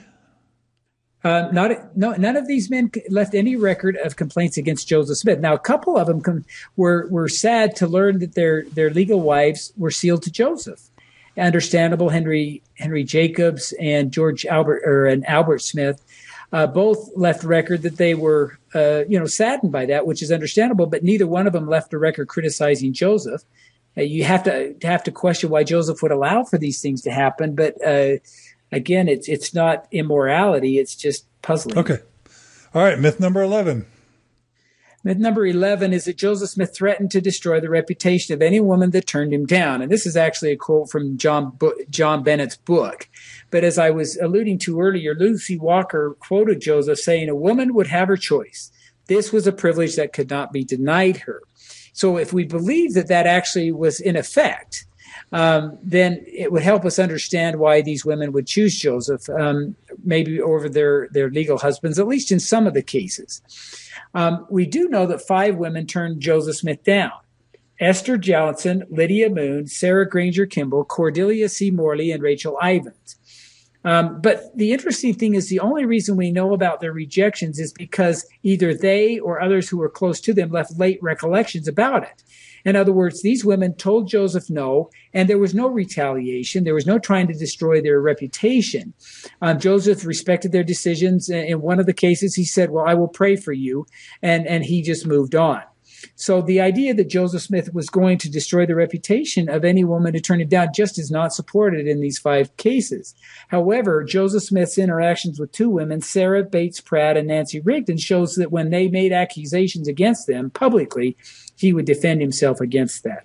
Uh, not no, none of these men left any record of complaints against Joseph Smith. Now, a couple of them com- were were sad to learn that their their legal wives were sealed to Joseph. Understandable. Henry Henry Jacobs and George Albert or and Albert Smith uh, both left record that they were uh, you know saddened by that, which is understandable. But neither one of them left a record criticizing Joseph. Uh, you have to have to question why Joseph would allow for these things to happen, but. Uh, Again, it's it's not immorality. It's just puzzling. Okay. All right. Myth number eleven. Myth number eleven is that Joseph Smith threatened to destroy the reputation of any woman that turned him down. And this is actually a quote from John John Bennett's book. But as I was alluding to earlier, Lucy Walker quoted Joseph saying, "A woman would have her choice. This was a privilege that could not be denied her." So if we believe that that actually was in effect, Um, then it would help us understand why these women would choose Joseph, um, maybe over their, their legal husbands, at least in some of the cases. Um, we do know that five women turned Joseph Smith down: Esther Jallinson, Lydia Moon, Sarah Granger Kimball, Cordelia C. Morley, and Rachel Ivins. Um, but the interesting thing is the only reason we know about their rejections is because either they or others who were close to them left late recollections about it. In other words, these women told Joseph no, and there was no retaliation. There was no trying to destroy their reputation. Um, Joseph respected their decisions. In one of the cases, he said, "Well, I will pray for you," and, and he just moved on. So the idea that Joseph Smith was going to destroy the reputation of any woman who turned him down just is not supported in these five cases. However, Joseph Smith's interactions with two women, Sarah Bates Pratt and Nancy Rigdon, shows that when they made accusations against them publicly, he would defend himself against that.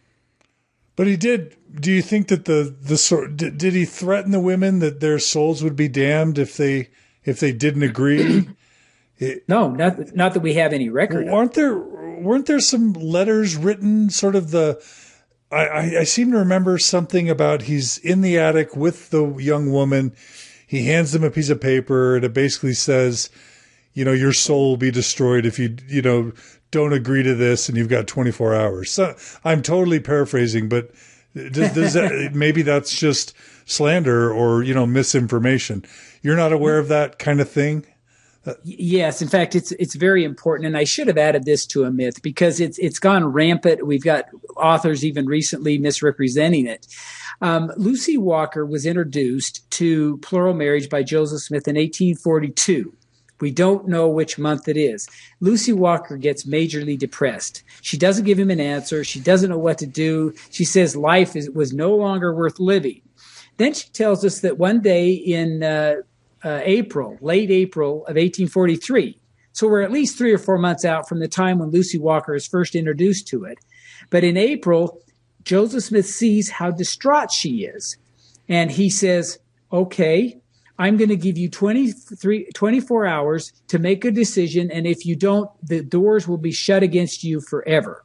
But he did. Do you think that the the sort did, did he threaten the women that their souls would be damned if they if they didn't agree? It, no, not not that we have any record. Aren't there weren't there some letters written? Sort of the. I, I, I seem to remember something about he's in the attic with the young woman. He hands them a piece of paper and it basically says, you know, your soul will be destroyed if you you know. don't agree to this, and you've got twenty-four hours. So I'm totally paraphrasing, but does, does that, maybe that's just slander or, you know, misinformation. You're not aware of that kind of thing? Yes. In fact, it's it's very important. And I should have added this to a myth because it's it's gone rampant. We've got authors even recently misrepresenting it. Um, Lucy Walker was introduced to plural marriage by Joseph Smith in eighteen forty-two. We don't know which month it is. Lucy Walker gets majorly depressed. She doesn't give him an answer. She doesn't know what to do. She says life is, was no longer worth living. Then she tells us that one day in uh, uh, April, late April of eighteen forty-three, so we're at least three or four months out from the time when Lucy Walker is first introduced to it. But in April, Joseph Smith sees how distraught she is. And he says, okay, I'm going to give you twenty-three, twenty-four hours to make a decision. And if you don't, the doors will be shut against you forever.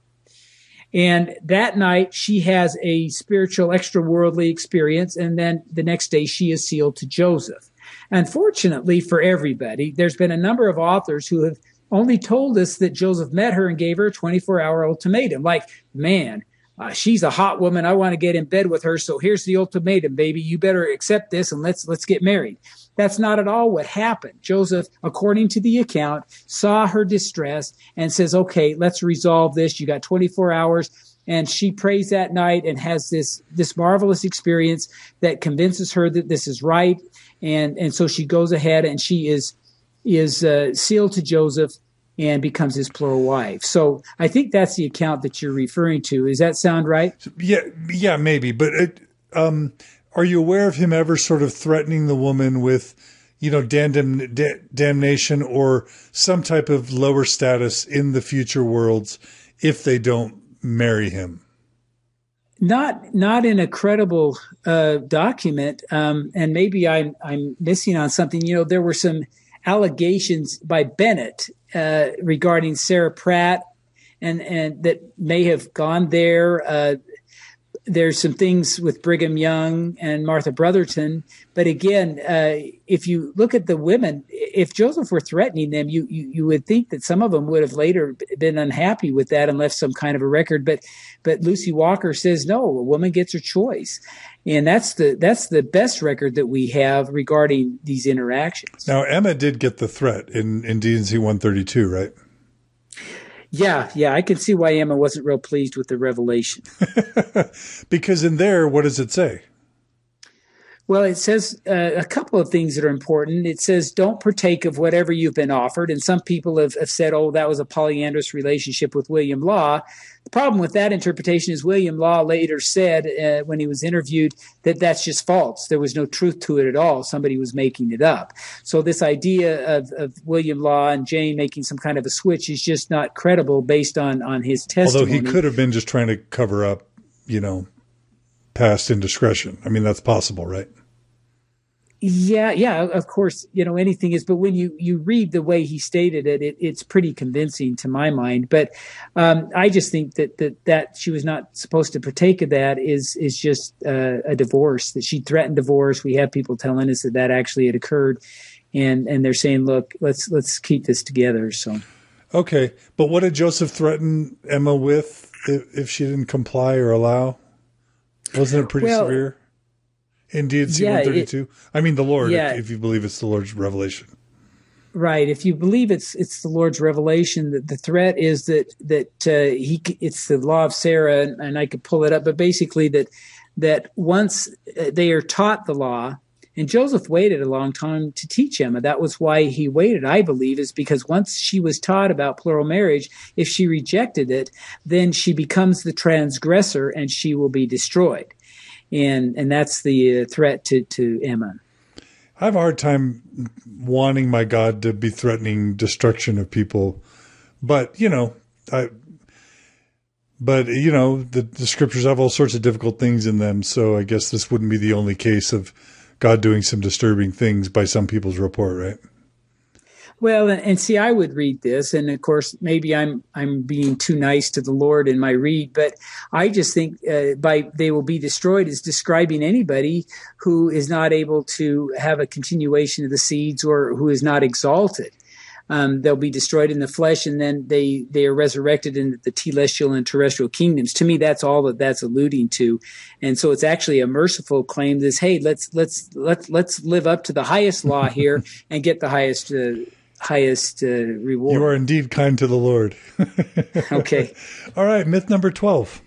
And that night she has a spiritual extra-worldly experience. And then the next day she is sealed to Joseph. Unfortunately for everybody, there's been a number of authors who have only told us that Joseph met her and gave her a twenty-four hour ultimatum. Like, man, Uh, she's a hot woman. I want to get in bed with her. So here's the ultimatum, baby. You better accept this and let's let's get married. That's not at all what happened. Joseph, according to the account, saw her distress and says, okay, let's resolve this. You got twenty-four hours. And she prays that night and has this this marvelous experience that convinces her that this is right. And and so she goes ahead and she is is uh, sealed to Joseph and becomes his plural wife. So I think that's the account that you're referring to. Does that sound right? Yeah, yeah, maybe. But it, um, are you aware of him ever sort of threatening the woman with, you know, dam- da- damnation or some type of lower status in the future worlds if they don't marry him? Not not in a credible uh, document, um, and maybe I'm I'm missing on something. You know, there were some allegations by Bennett uh, regarding Sarah Pratt, and and that may have gone there. Uh, there's some things with Brigham Young and Martha Brotherton, but again, uh, if you look at the women, if Joseph were threatening them, you, you you would think that some of them would have later been unhappy with that and left some kind of a record. But but Lucy Walker says no, a woman gets her choice, and that's the that's the best record that we have regarding these interactions. Now Emma did get the threat in in D and C one thirty-two, right? Yeah, yeah, I can see why Emma wasn't real pleased with the revelation. Because in there, what does it say? Well, it says uh, a couple of things that are important. It says, don't partake of whatever you've been offered. And some people have, have said, oh, that was a polyandrous relationship with William Law. The problem with that interpretation is William Law later said uh, when he was interviewed that that's just false. There was no truth to it at all. Somebody was making it up. So this idea of, of William Law and Jane making some kind of a switch is just not credible based on, on his testimony. Although he could have been just trying to cover up, you know, past indiscretion. I mean, that's possible, right? Yeah, yeah, of course, you know, anything is, but when you, you read the way he stated it, it it's pretty convincing to my mind. But um, I just think that, that that she was not supposed to partake of that is is just uh, a divorce, that she threatened divorce. We have people telling us that that actually had occurred, and and they're saying, look, let's let's keep this together. So, okay, but what did Joseph threaten Emma with if, if she didn't comply or allow? Wasn't it pretty well, severe? In D and C yeah, one thirty-two? It, I mean, the Lord, yeah. if, if you believe it's the Lord's revelation. Right. If you believe it's it's the Lord's revelation, that the threat is that that uh, he it's the law of Sarah, and, and I could pull it up, but basically that that once they are taught the law, and Joseph waited a long time to teach Emma. That was why he waited, I believe, is because once she was taught about plural marriage, if she rejected it, then she becomes the transgressor and she will be destroyed. And and that's the uh, threat to, to Emma. I have a hard time wanting my God to be threatening destruction of people. But, you know, I, but, you know, the, the scriptures have all sorts of difficult things in them. So I guess this wouldn't be the only case of God doing some disturbing things by some people's report, right? Well, and, and see, I would read this, and of course, maybe I'm I'm being too nice to the Lord in my read, but I just think uh, by they will be destroyed is describing anybody who is not able to have a continuation of the seeds or who is not exalted. Um, they'll be destroyed in the flesh, and then they they are resurrected in the telestial and terrestrial kingdoms. To me, that's all that that's alluding to, and so it's actually a merciful claim. This, hey, let's let's let's let's live up to the highest law here and get the highest. Uh, highest uh, reward. You are indeed kind to the Lord. Okay. All right. Myth number twelve.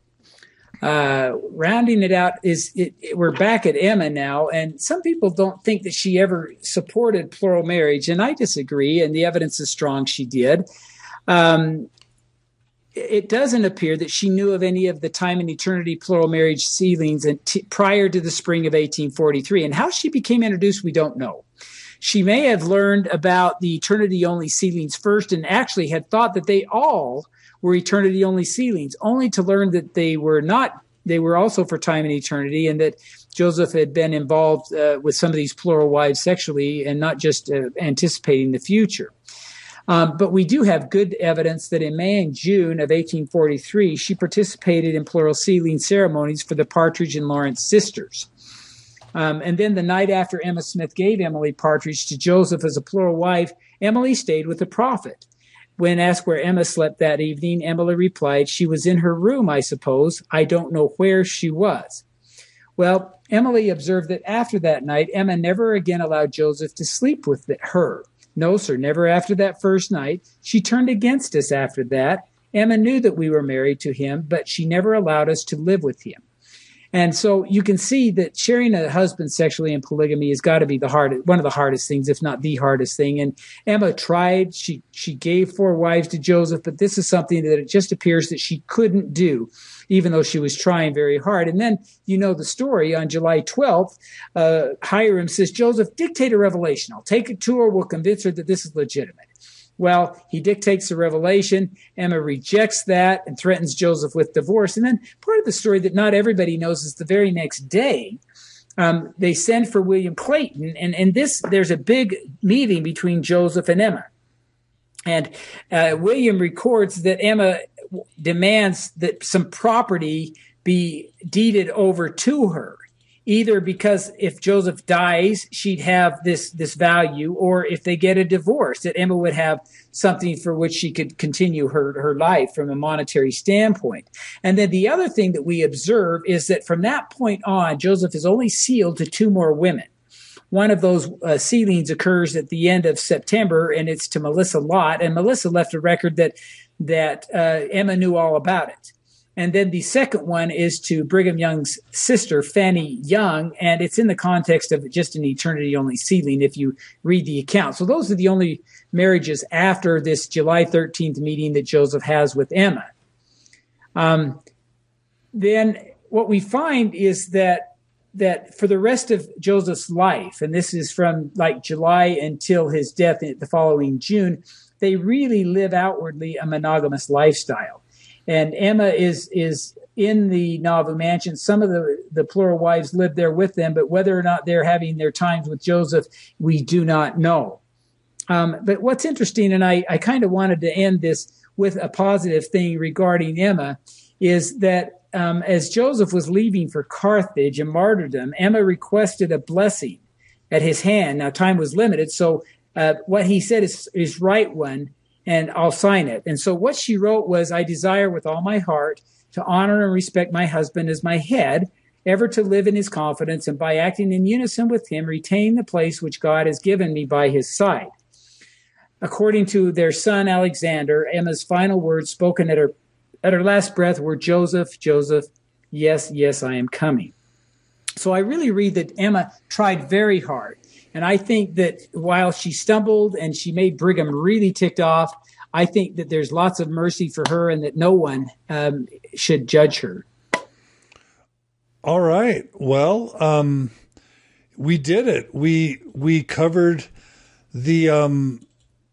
Uh, rounding it out is it, it, we're back at Emma now, and some people don't think that she ever supported plural marriage, and I disagree, and the evidence is strong she did. Um, it doesn't appear that she knew of any of the time and eternity plural marriage sealings t- prior to the spring of eighteen forty-three, and how she became introduced, we don't know. She may have learned about the eternity-only sealings first and actually had thought that they all were eternity-only sealings, only to learn that they were not. They were also for time and eternity, and that Joseph had been involved uh, with some of these plural wives sexually and not just uh, anticipating the future. Um, but we do have good evidence that in May and June of eighteen forty-three, she participated in plural sealing ceremonies for the Partridge and Lawrence sisters. Um, and then the night after Emma Smith gave Emily Partridge to Joseph as a plural wife, Emily stayed with the prophet. When asked where Emma slept that evening, Emily replied, she was in her room, I suppose. I don't know where she was. Well, Emily observed that after that night, Emma never again allowed Joseph to sleep with her. No, sir, never after that first night. She turned against us after that. Emma knew that we were married to him, but she never allowed us to live with him. And so you can see that sharing a husband sexually in polygamy has got to be the hardest, one of the hardest things, if not the hardest thing. And Emma tried, she, she gave four wives to Joseph, but this is something that it just appears that she couldn't do, even though she was trying very hard. And then, you know, the story on July twelfth, uh, Hiram says, Joseph, dictate a revelation. I'll take it to her. We'll convince her that this is legitimate. Well, he dictates the revelation. Emma rejects that and threatens Joseph with divorce. And then part of the story that not everybody knows is the very next day, um, they send for William Clayton. And, and this, there's a big meeting between Joseph and Emma. And uh, William records that Emma demands that some property be deeded over to her, either because if Joseph dies, she'd have this, this value, or if they get a divorce, that Emma would have something for which she could continue her, her life from a monetary standpoint. And then the other thing that we observe is that from that point on, Joseph is only sealed to two more women. One of those uh, sealings occurs at the end of September, and it's to Melissa Lott. And Melissa left a record that that uh, Emma knew all about it. And then the second one is to Brigham Young's sister, Fanny Young, and it's in the context of just an eternity-only sealing if you read the account. So those are the only marriages after this July thirteenth meeting that Joseph has with Emma. Um, then what we find is that that for the rest of Joseph's life, and this is from like July until his death the following June, they really live outwardly a monogamous lifestyle. And Emma is is in the Nauvoo mansion. Some of the, the plural wives live there with them, but whether or not they're having their times with Joseph, we do not know. Um, but what's interesting, and I, I kind of wanted to end this with a positive thing regarding Emma, is that um, as Joseph was leaving for Carthage and martyrdom, Emma requested a blessing at his hand. Now, time was limited, so uh, what he said is, is write one, and I'll sign it. And so what she wrote was, I desire with all my heart to honor and respect my husband as my head, ever to live in his confidence, and by acting in unison with him, retain the place which God has given me by his side. According to their son Alexander, Emma's final words spoken at her at her last breath were, Joseph, Joseph, yes, yes, I am coming. So I really read that Emma tried very hard. And I think that while she stumbled and she made Brigham really ticked off, I think that there's lots of mercy for her and that no one um, should judge her. All right. Well, um, we did it. We we covered the, um,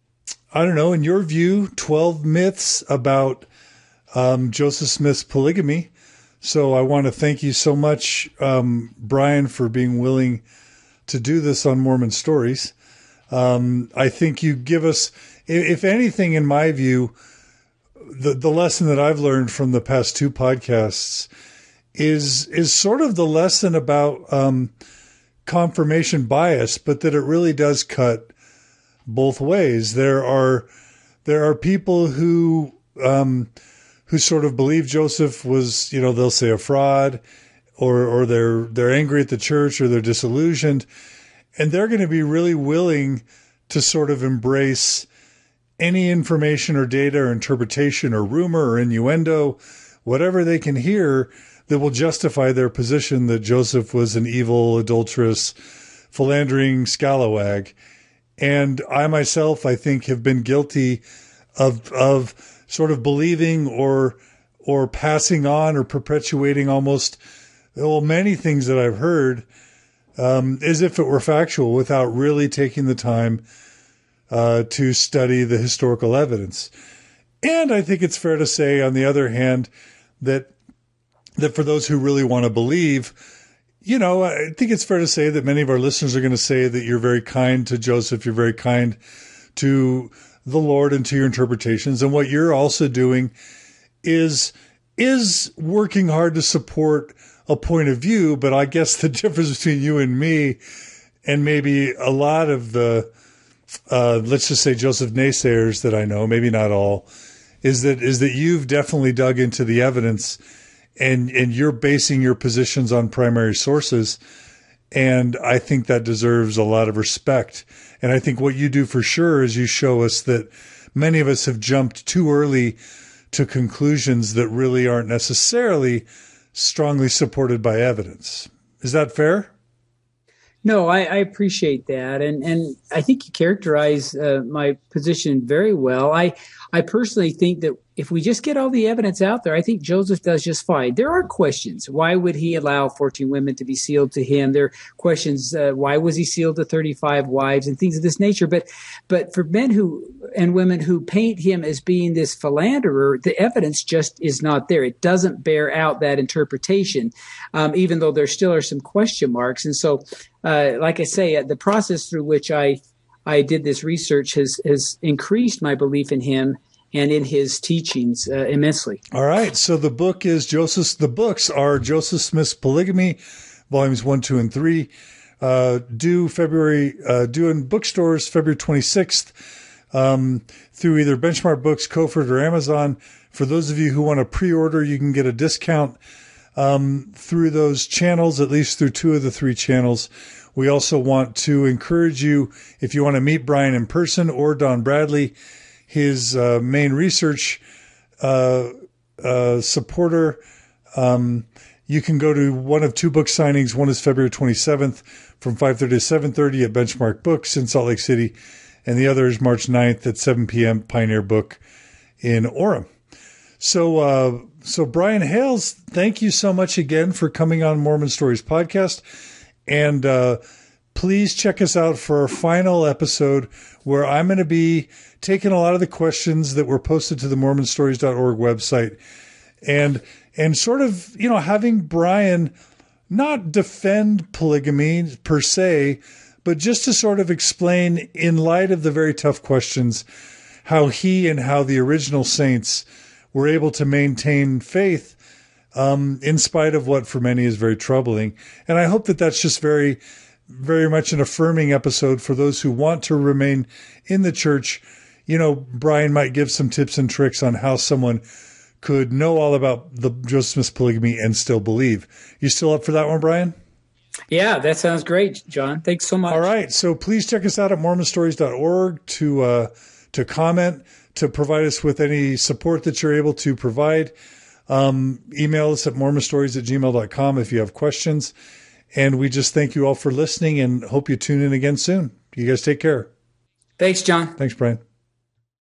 I don't know, in your view, twelve myths about um, Joseph Smith's polygamy. So I want to thank you so much, um, Brian, for being willing to do this on Mormon Stories. Um, I think you give us, if anything, in my view, the, the lesson that I've learned from the past two podcasts is, is sort of the lesson about, um, confirmation bias, but that it really does cut both ways. There are, there are people who, um, who sort of believe Joseph was, you know, they'll say a fraud, or, or they're, they're angry at the church, or they're disillusioned. And they're going to be really willing to sort of embrace any information or data or interpretation or rumor or innuendo, whatever they can hear that will justify their position that Joseph was an evil, adulterous, philandering scalawag. And I myself, I think, have been guilty of, of sort of believing or, or passing on or perpetuating almost, well, many things that I've heard, um, as if it were factual without really taking the time, uh, to study the historical evidence. And I think it's fair to say, on the other hand, that, that for those who really want to believe, you know, I think it's fair to say that many of our listeners are going to say that you're very kind to Joseph, you're very kind to the Lord and to your interpretations. And what you're also doing is, is working hard to support a point of view. But I guess the difference between you and me, and maybe a lot of the, uh, let's just say Joseph naysayers that I know, maybe not all, is that, is that you've definitely dug into the evidence, and, and you're basing your positions on primary sources. And I think that deserves a lot of respect. And I think what you do for sure is you show us that many of us have jumped too early to conclusions that really aren't necessarily strongly supported by evidence. Is that fair? No, I, I appreciate that. And, and I think you characterize uh, my position very well. I, I personally think that if we just get all the evidence out there, I think Joseph does just fine. There are questions. Why would he allow fourteen women to be sealed to him? There are questions. Uh, why was he sealed to thirty-five wives and things of this nature? But, but for men who and women who paint him as being this philanderer, the evidence just is not there. It doesn't bear out that interpretation, um, even though there still are some question marks. And so, uh, like I say, uh, the process through which I I did this research has has increased my belief in him and in his teachings uh, immensely. All right. So the book is Joseph. The books are Joseph Smith's Polygamy, volumes one, two, and three. Uh, due February, uh, due in bookstores February twenty-sixth, um, through either Benchmark Books, Kofort, or Amazon. For those of you who want to pre-order, you can get a discount um, through those channels, at least through two of the three channels. We also want to encourage you, if you want to meet Brian in person or Don Bradley, his uh, main research uh, uh, supporter, um, you can go to one of two book signings. One is February twenty-seventh from five thirty to seven thirty at Benchmark Books in Salt Lake City, and the other is March ninth at seven p.m. Pioneer Book in Orem. So, uh, so Brian Hales, thank you so much again for coming on Mormon Stories Podcast. And uh, please check us out for our final episode, where I'm going to be taking a lot of the questions that were posted to the Mormon Stories dot org website and and sort of, you know, having Brian not defend polygamy per se, but just to sort of explain, in light of the very tough questions, how he and how the original saints were able to maintain faith Um, in spite of what for many is very troubling. And I hope that that's just very, very much an affirming episode for those who want to remain in the church. You know, Brian might give some tips and tricks on how someone could know all about the Joseph Smith's polygamy and still believe. You still up for that one, Brian? Yeah, that sounds great, John. Thanks so much. All right. So please check us out at Mormon Stories dot org to, uh, to comment, to provide us with any support that you're able to provide. Um, email us at mormon stories at gmail dot com if you have questions. And we just thank you all for listening and hope you tune in again soon. You guys take care. Thanks, John. Thanks, Brian.